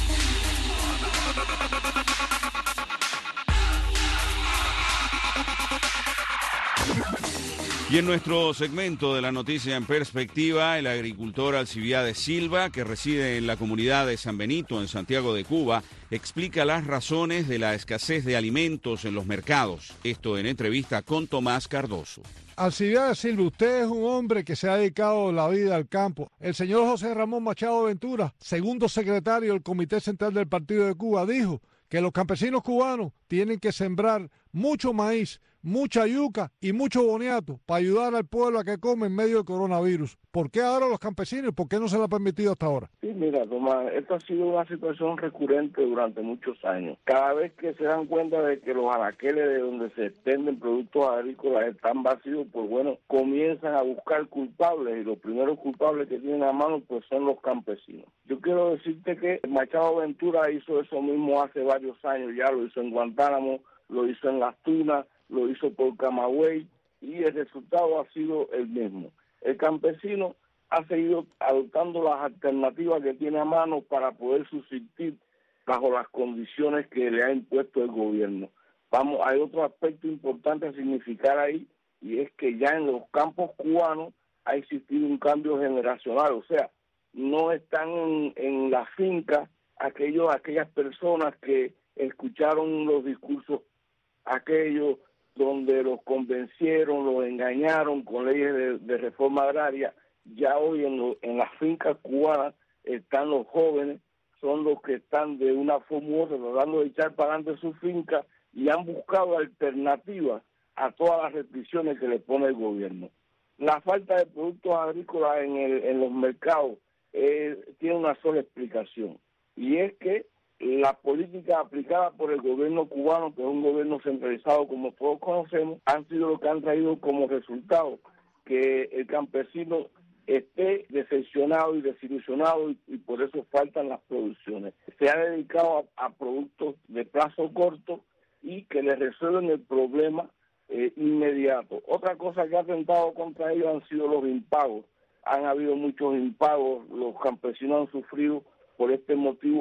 Y en nuestro segmento de la noticia en perspectiva, el agricultor Alcibiades Silva, que reside en la comunidad de San Benito, en Santiago de Cuba, explica las razones de la escasez de alimentos en los mercados. Esto en entrevista con Tomás Cardoso. Alcibiades Silva, usted es un hombre que se ha dedicado la vida al campo. El señor José Ramón Machado Ventura, segundo secretario del Comité Central del Partido de Cuba, dijo que los campesinos cubanos tienen que sembrar mucho maíz, mucha yuca y mucho boniato para ayudar al pueblo a que come en medio del coronavirus. ¿Por qué ahora los campesinos y por qué no se lo ha permitido hasta ahora? Sí, mira, Tomás, esto ha sido una situación recurrente durante muchos años. Cada vez que se dan cuenta de que los anaqueles de donde se extenden productos agrícolas están vacíos, pues bueno, comienzan a buscar culpables y los primeros culpables que tienen a mano pues son los campesinos. Yo quiero decirte que Machado Ventura hizo eso mismo hace varios años, ya lo hizo en Guantánamo, lo hizo en Las Tunas, lo hizo por Camagüey y el resultado ha sido el mismo. El campesino ha seguido adoptando las alternativas que tiene a mano para poder subsistir bajo las condiciones que le ha impuesto el gobierno. Hay otro aspecto importante a significar ahí y es que ya en los campos cubanos ha existido un cambio generacional, o sea, no están en la finca aquellas personas que escucharon los discursos aquellos donde los convencieron, los engañaron con leyes de reforma agraria. Ya hoy en las fincas cubanas están los jóvenes, son los que están de una forma u otra tratando de echar para adelante su finca y han buscado alternativas a todas las restricciones que le pone el gobierno. La falta de productos agrícolas en los mercados tiene una sola explicación y es que la política aplicada por el gobierno cubano, que es un gobierno centralizado como todos conocemos, han sido lo que han traído como resultado que el campesino esté decepcionado y desilusionado y por eso faltan las producciones. Se ha dedicado a productos de plazo corto y que le resuelven el problema inmediato. Otra cosa que ha atentado contra ellos han sido los impagos. Han habido muchos impagos, los campesinos han sufrido por este motivo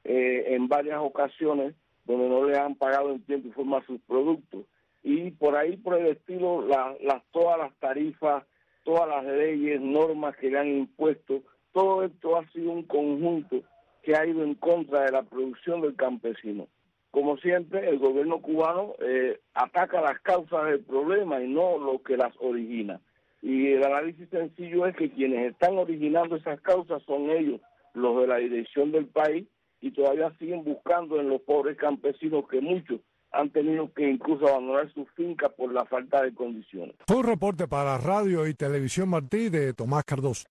en varias ocasiones donde no le han pagado en tiempo y forma sus productos. Y por ahí, por el estilo, todas las tarifas, todas las leyes, normas que le han impuesto, todo esto ha sido un conjunto que ha ido en contra de la producción del campesino. Como siempre, el gobierno cubano ataca las causas del problema y no lo que las origina. Y el análisis sencillo es que quienes están originando esas causas son ellos, los de la dirección del país, y todavía siguen buscando en los pobres campesinos, que muchos han tenido que incluso abandonar sus fincas por la falta de condiciones. Fue un reporte para Radio y Televisión Martí de Tomás Cardoso.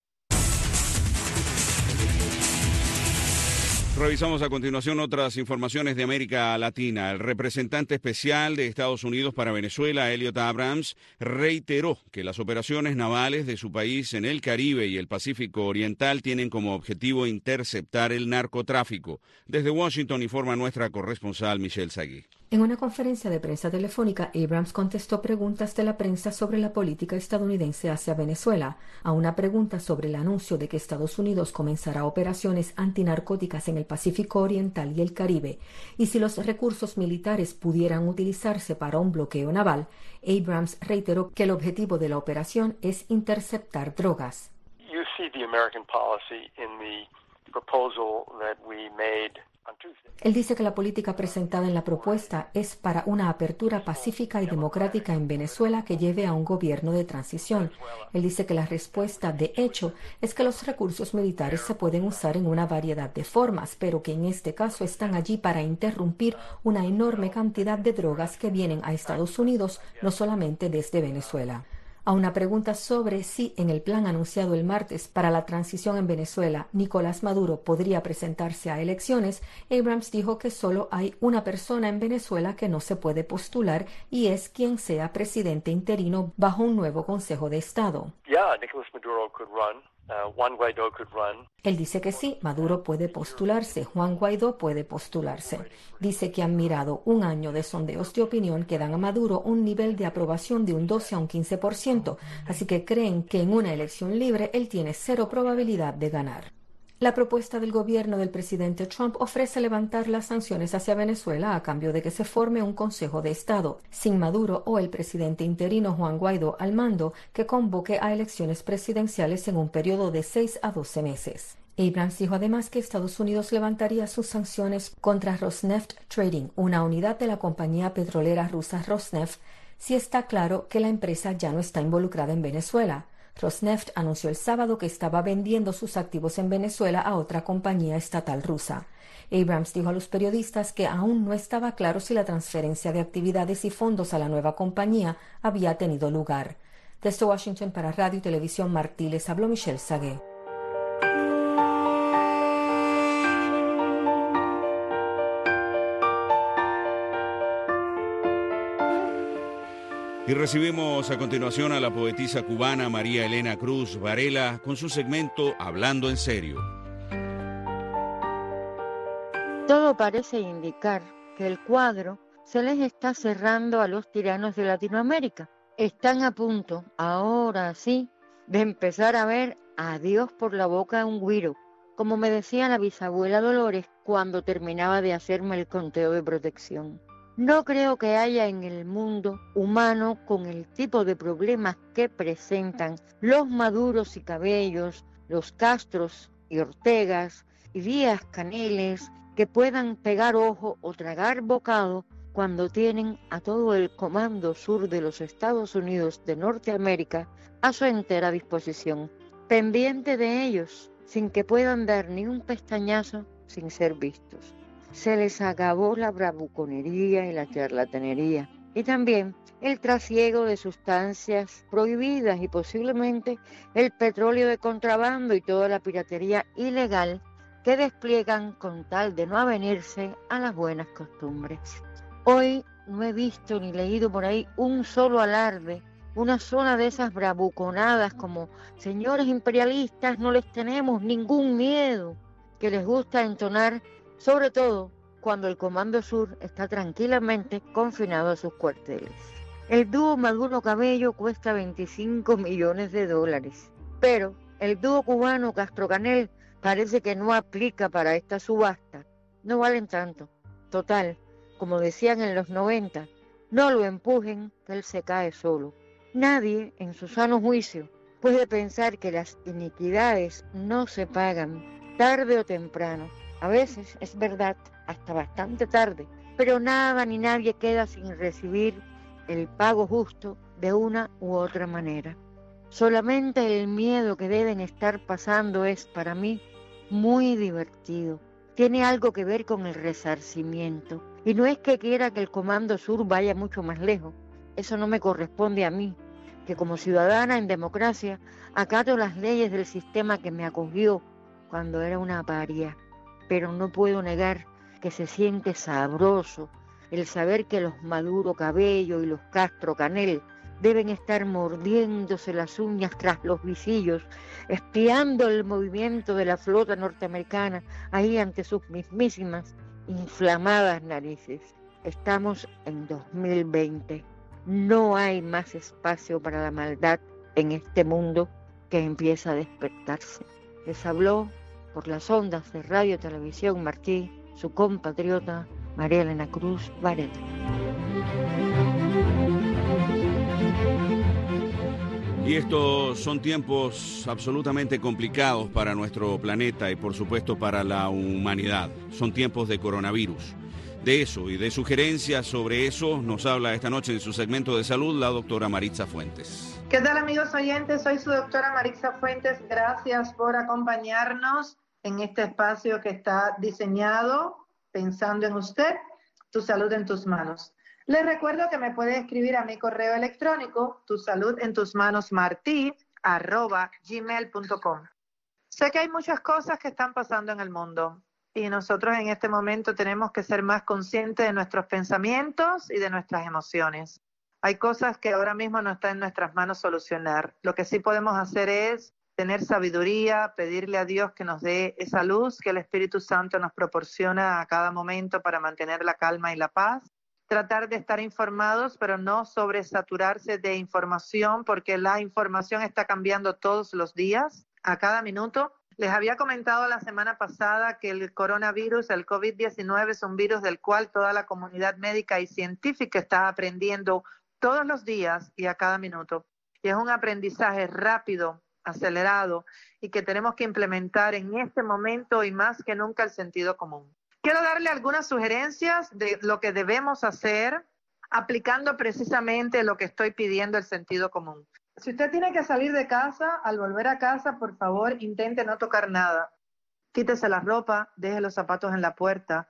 Revisamos a continuación otras informaciones de América Latina. El representante especial de Estados Unidos para Venezuela, Elliot Abrams, reiteró que las operaciones navales de su país en el Caribe y el Pacífico Oriental tienen como objetivo interceptar el narcotráfico. Desde Washington informa nuestra corresponsal Michelle Sagui. En una conferencia de prensa telefónica, Abrams contestó preguntas de la prensa sobre la política estadounidense hacia Venezuela. A una pregunta sobre el anuncio de que Estados Unidos comenzará operaciones antinarcóticas en el Pacífico Oriental y el Caribe, y si los recursos militares pudieran utilizarse para un bloqueo naval, Abrams reiteró que el objetivo de la operación es interceptar drogas. You see the American policy in the proposal that we made. Él dice que la política presentada en la propuesta es para una apertura pacífica y democrática en Venezuela que lleve a un gobierno de transición. Él dice que la respuesta, de hecho, es que los recursos militares se pueden usar en una variedad de formas, pero que en este caso están allí para interrumpir una enorme cantidad de drogas que vienen a Estados Unidos, no solamente desde Venezuela. A una pregunta sobre si en el plan anunciado el martes para la transición en Venezuela, Nicolás Maduro podría presentarse a elecciones, Abrams dijo que solo hay una persona en Venezuela que no se puede postular y es quien sea presidente interino bajo un nuevo Consejo de Estado. Nicolás Maduro could run. Juan Guaidó could run. Él dice que sí, Maduro puede postularse, Juan Guaidó puede postularse. Dice que han mirado un año de sondeos de opinión que dan a Maduro un nivel de aprobación de un 12 a un 15%, así que creen que en una elección libre él tiene cero probabilidad de ganar. La propuesta del gobierno del presidente Trump ofrece levantar las sanciones hacia Venezuela a cambio de que se forme un Consejo de Estado, sin Maduro o el presidente interino Juan Guaidó al mando, que convoque a elecciones presidenciales en un periodo de 6 a 12 meses. Abrams dijo además que Estados Unidos levantaría sus sanciones contra Rosneft Trading, una unidad de la compañía petrolera rusa Rosneft, si está claro que la empresa ya no está involucrada en Venezuela. Rosneft anunció el sábado que estaba vendiendo sus activos en Venezuela a otra compañía estatal rusa. Abrams dijo a los periodistas que aún no estaba claro si la transferencia de actividades y fondos a la nueva compañía había tenido lugar. Desde Washington para Radio y Televisión Martí les habló Michelle Sagué. Y recibimos a continuación a la poetisa cubana María Elena Cruz Varela con su segmento Hablando en Serio. Todo parece indicar que el cuadro se les está cerrando a los tiranos de Latinoamérica. Están a punto, ahora sí, de empezar a ver a Dios por la boca de un güiro, como me decía la bisabuela Dolores cuando terminaba de hacerme el conteo de protección. No creo que haya en el mundo humano con el tipo de problemas que presentan los Maduros y Cabellos, los Castros y Ortegas y Díaz Caneles que puedan pegar ojo o tragar bocado cuando tienen a todo el Comando Sur de los Estados Unidos de Norteamérica a su entera disposición, pendiente de ellos, sin que puedan dar ni un pestañazo sin ser vistos. Se les acabó la bravuconería y la charlatanería, y también el trasiego de sustancias prohibidas y posiblemente el petróleo de contrabando y toda la piratería ilegal que despliegan con tal de no avenirse a las buenas costumbres. Hoy no he visto ni leído por ahí un solo alarde, una sola de esas bravuconadas como señores imperialistas no les tenemos ningún miedo, que les gusta entonar, sobre todo cuando el Comando Sur está tranquilamente confinado a sus cuarteles. El dúo Maduro-Cabello cuesta $25 millones, pero el dúo cubano Castro-Canel parece que no aplica para esta subasta. no valen tanto. Total, como decían en los 90, no lo empujen, que él se cae solo. Nadie, en su sano juicio, puede pensar que las iniquidades no se pagan tarde o temprano. A veces, es verdad, hasta bastante tarde, pero nada ni nadie queda sin recibir el pago justo de una u otra manera. Solamente el miedo que deben estar pasando es, para mí, muy divertido. Tiene algo que ver con el resarcimiento. Y no es que quiera que el Comando Sur vaya mucho más lejos. Eso no me corresponde a mí, que como ciudadana en democracia acato las leyes del sistema que me acogió cuando era una paria. Pero no puedo negar que se siente sabroso el saber que los Maduro Cabello y los Castro Canel deben estar mordiéndose las uñas tras los visillos, espiando el movimiento de la flota norteamericana ahí ante sus mismísimas inflamadas narices. Estamos en 2020. No hay más espacio para la maldad en este mundo que empieza a despertarse. Les habló por las ondas de Radio Televisión Martí su compatriota María Elena Cruz Varela. Y estos son tiempos absolutamente complicados para nuestro planeta y por supuesto para la humanidad. Son tiempos de coronavirus. De eso y de sugerencias sobre eso nos habla esta noche en su segmento de salud la doctora Maritza Fuentes. ¿Qué tal, amigos oyentes? Soy su doctora Maritza Fuentes. Gracias por acompañarnos en este espacio que está diseñado pensando en usted, tu salud en tus manos. Les recuerdo que me puede escribir a mi correo electrónico, tusaludentosmanosmarti@gmail.com. Sé que hay muchas cosas que están pasando en el mundo y nosotros en este momento tenemos que ser más conscientes de nuestros pensamientos y de nuestras emociones. Hay cosas que ahora mismo no están en nuestras manos solucionar. Lo que sí podemos hacer es tener sabiduría, pedirle a Dios que nos dé esa luz que el Espíritu Santo nos proporciona a cada momento para mantener la calma y la paz. Tratar de estar informados, pero no sobresaturarse de información, porque la información está cambiando todos los días, a cada minuto. Les había comentado la semana pasada que el coronavirus, el COVID-19, es un virus del cual toda la comunidad médica y científica está aprendiendo todos los días y a cada minuto. Y es un aprendizaje rápido, acelerado, y que tenemos que implementar en este momento y más que nunca el sentido común. Quiero darle algunas sugerencias de lo que debemos hacer aplicando precisamente lo que estoy pidiendo, el sentido común. Si usted tiene que salir de casa, al volver a casa, por favor, intente no tocar nada. Quítese la ropa, deje los zapatos en la puerta.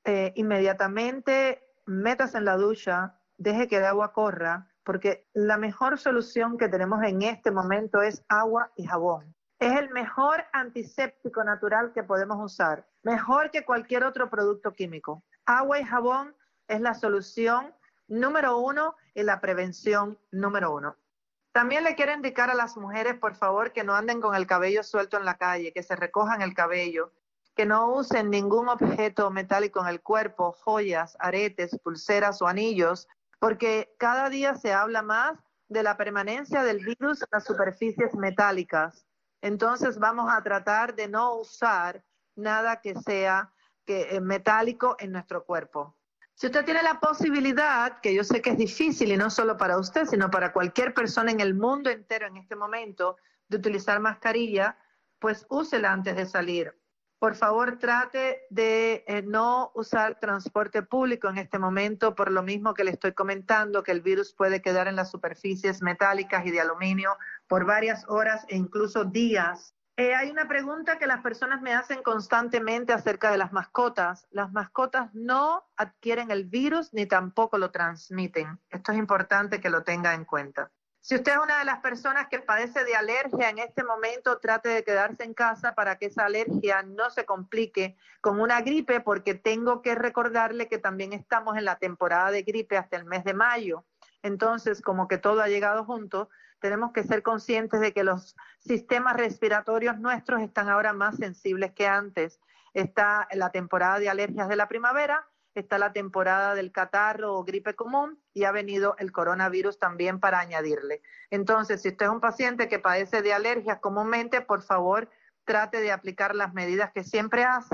Inmediatamente métase en la ducha, deje que el agua corra, porque la mejor solución que tenemos en este momento es agua y jabón. Es el mejor antiséptico natural que podemos usar, mejor que cualquier otro producto químico. Agua y jabón es la solución número 1 y la prevención número 1. También le quiero indicar a las mujeres, por favor, que no anden con el cabello suelto en la calle, que se recojan el cabello, que no usen ningún objeto metálico en el cuerpo, joyas, aretes, pulseras o anillos, porque cada día se habla más de la permanencia del virus en las superficies metálicas. Entonces vamos a tratar de no usar nada que sea metálico en nuestro cuerpo. Si usted tiene la posibilidad, que yo sé que es difícil y no solo para usted, sino para cualquier persona en el mundo entero en este momento, de utilizar mascarilla, pues úsela antes de salir. Por favor, trate de no usar transporte público en este momento, por lo mismo que le estoy comentando, que el virus puede quedar en las superficies metálicas y de aluminio por varias horas e incluso días. Hay una pregunta que las personas me hacen constantemente acerca de las mascotas. Las mascotas no adquieren el virus ni tampoco lo transmiten. Esto es importante que lo tenga en cuenta. Si usted es una de las personas que padece de alergia en este momento, trate de quedarse en casa para que esa alergia no se complique con una gripe, porque tengo que recordarle que también estamos en la temporada de gripe hasta el mes de mayo. Entonces, como que todo ha llegado junto, tenemos que ser conscientes de que los sistemas respiratorios nuestros están ahora más sensibles que antes. Está la temporada de alergias de la primavera, está la temporada del catarro o gripe común y ha venido el coronavirus también para añadirle. Entonces, si usted es un paciente que padece de alergias comúnmente, por favor, trate de aplicar las medidas que siempre hace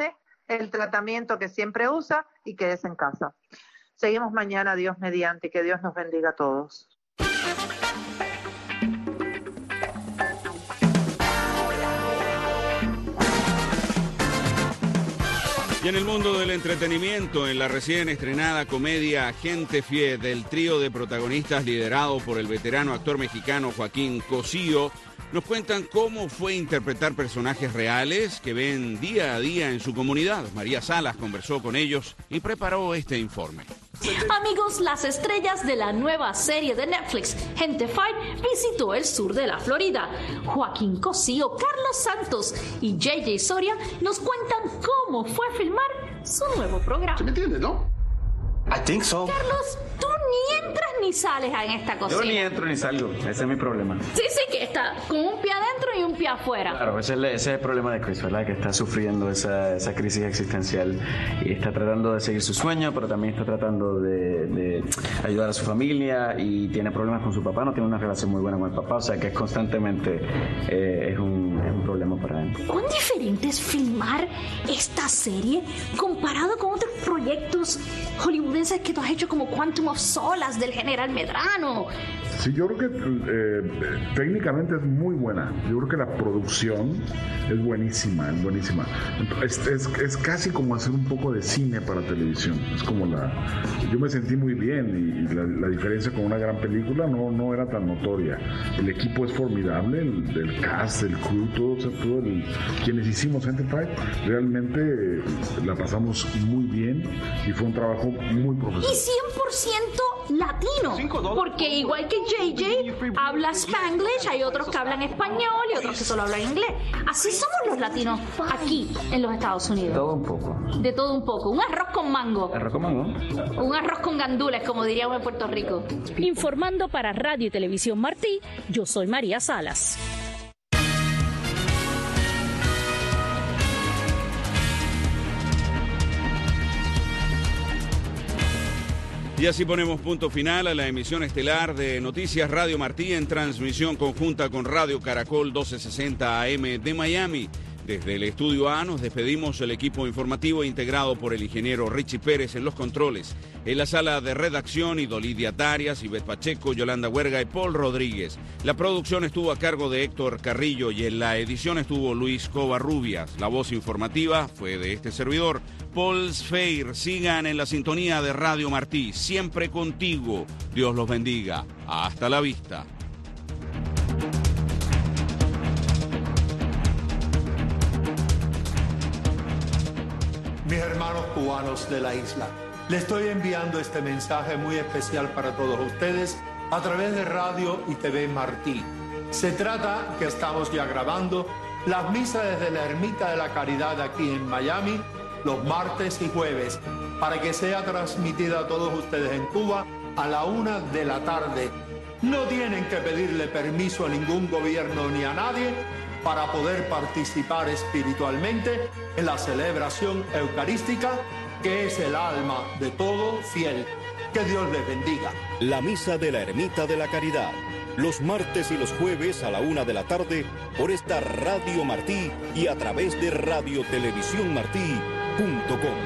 el tratamiento que siempre usa y quédese en casa. Seguimos mañana, Dios mediante, que Dios nos bendiga a todos. Y en el mundo del entretenimiento, en la recién estrenada comedia Gente Fiel, del trío de protagonistas liderado por el veterano actor mexicano Joaquín Cosío, nos cuentan cómo fue interpretar personajes reales que ven día a día en su comunidad. María Salas conversó con ellos y preparó este informe. Amigos, las estrellas de la nueva serie de Netflix, Gente Fight, visitó el sur de la Florida. Joaquín Cosío, Carlos Santos y JJ Soria nos cuentan cómo fue a filmar su nuevo programa. ¿Se me entiende, no? I think so. Carlos, tú ni entras ni sales en esta cocina. Yo ni entro ni salgo, ese es mi problema. Sí, que está con un pie adentro y un pie afuera. Claro, ese es el problema de Chris, ¿verdad? Que está sufriendo esa crisis existencial y está tratando de seguir su sueño, pero también está tratando de ayudar a su familia y tiene problemas con su papá, no tiene una relación muy buena con el papá, o sea que constantemente es un problema para él. ¿Cuán diferente es filmar esta serie comparado con otros proyectos hollywoodenses que tú has hecho, como Quantum of Solace del General Medrano? Sí, yo creo que técnicamente es muy buena. Yo creo que la producción es buenísima, es buenísima. Es casi como hacer un poco de cine para televisión. Es como yo me sentí muy bien y la diferencia con una gran película no era tan notoria. El equipo es formidable, el cast, el crew, quienes hicimos Gente Fight, realmente la pasamos muy bien y fue un trabajo muy profesional. Y 100% latino, porque igual que JJ habla Spanglish, hay otros que hablan español y otros que solo hablan inglés. Así somos los latinos aquí en los Estados Unidos. Todo un poco. De todo un poco. Un arroz con mango. ¿Arroz con mango? Un arroz con gandules, como diríamos en Puerto Rico. Informando para Radio y Televisión Martí, yo soy María Salas. Y así ponemos punto final a la emisión estelar de Noticias Radio Martí en transmisión conjunta con Radio Caracol 1260 AM de Miami. Desde el Estudio A nos despedimos el equipo informativo integrado por el ingeniero Richie Pérez en los controles. En la sala de redacción, Idolidia Tarias, Ivette Pacheco, Yolanda Huerga y Paul Rodríguez. La producción estuvo a cargo de Héctor Carrillo y en la edición estuvo Luis Covarrubias. La voz informativa fue de este servidor, Paul Sfeir. Sigan en la sintonía de Radio Martí, siempre contigo. Dios los bendiga. Hasta la vista. Mis hermanos cubanos de la isla, les estoy enviando este mensaje muy especial para todos ustedes a través de Radio y TV Martí. Se trata que estamos ya grabando las misas desde la Ermita de la Caridad aquí en Miami, los martes y jueves, para que sea transmitida a todos ustedes en Cuba a la 1 de la tarde. No tienen que pedirle permiso a ningún gobierno ni a nadie para poder participar espiritualmente en la celebración eucarística, que es el alma de todo fiel. Que Dios les bendiga. La Misa de la Ermita de la Caridad, los martes y los jueves a la 1 de la tarde, por esta Radio Martí y a través de radiotelevisiónmartí.com.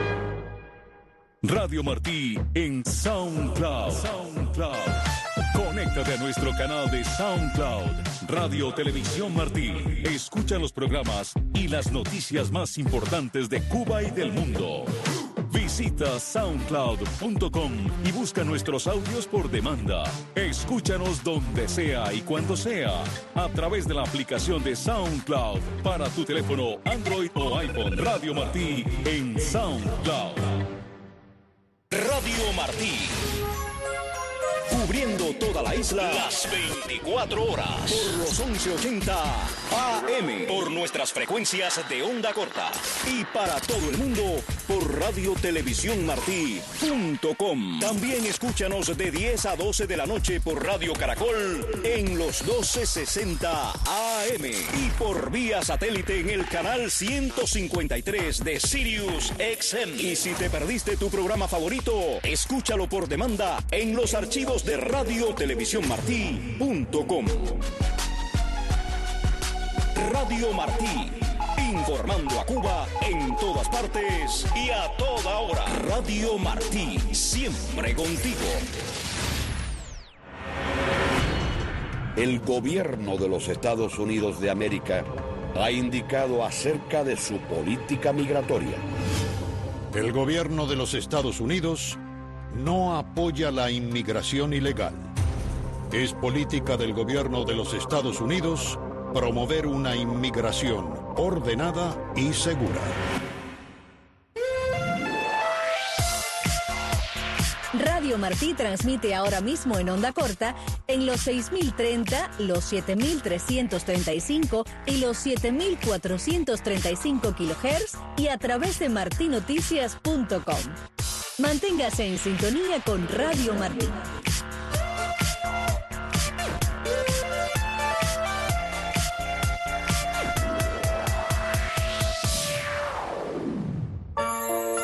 Radio Martí en SoundCloud. Conéctate a nuestro canal de SoundCloud, Radio Televisión Martí. Escucha los programas y las noticias más importantes de Cuba y del mundo. Visita soundcloud.com y busca nuestros audios por demanda. Escúchanos donde sea y cuando sea, a través de la aplicación de SoundCloud para tu teléfono Android o iPhone. Radio Martí en SoundCloud. Radio Martí. Cubriendo toda la isla las 24 horas por los 1180 AM, por nuestras frecuencias de onda corta y para todo el mundo por radiotelevisiónmartí.com. También escúchanos de 10 a 12 de la noche por Radio Caracol en los 1260 AM y por vía satélite en el canal 153 de Sirius XM. Y si te perdiste tu programa favorito, escúchalo por demanda en los archivos de radiotelevisiónmartí.com. Radio Martí, informando a Cuba en todas partes y a toda hora. Radio Martí, siempre contigo. El gobierno de los Estados Unidos de América ha indicado acerca de su política migratoria. El gobierno de los Estados Unidos no apoya la inmigración ilegal. Es política del gobierno de los Estados Unidos promover una inmigración ordenada y segura. Radio Martí transmite ahora mismo en onda corta en los 6.030, los 7.335 y los 7.435 kHz y a través de martinoticias.com. Manténgase en sintonía con Radio Martí.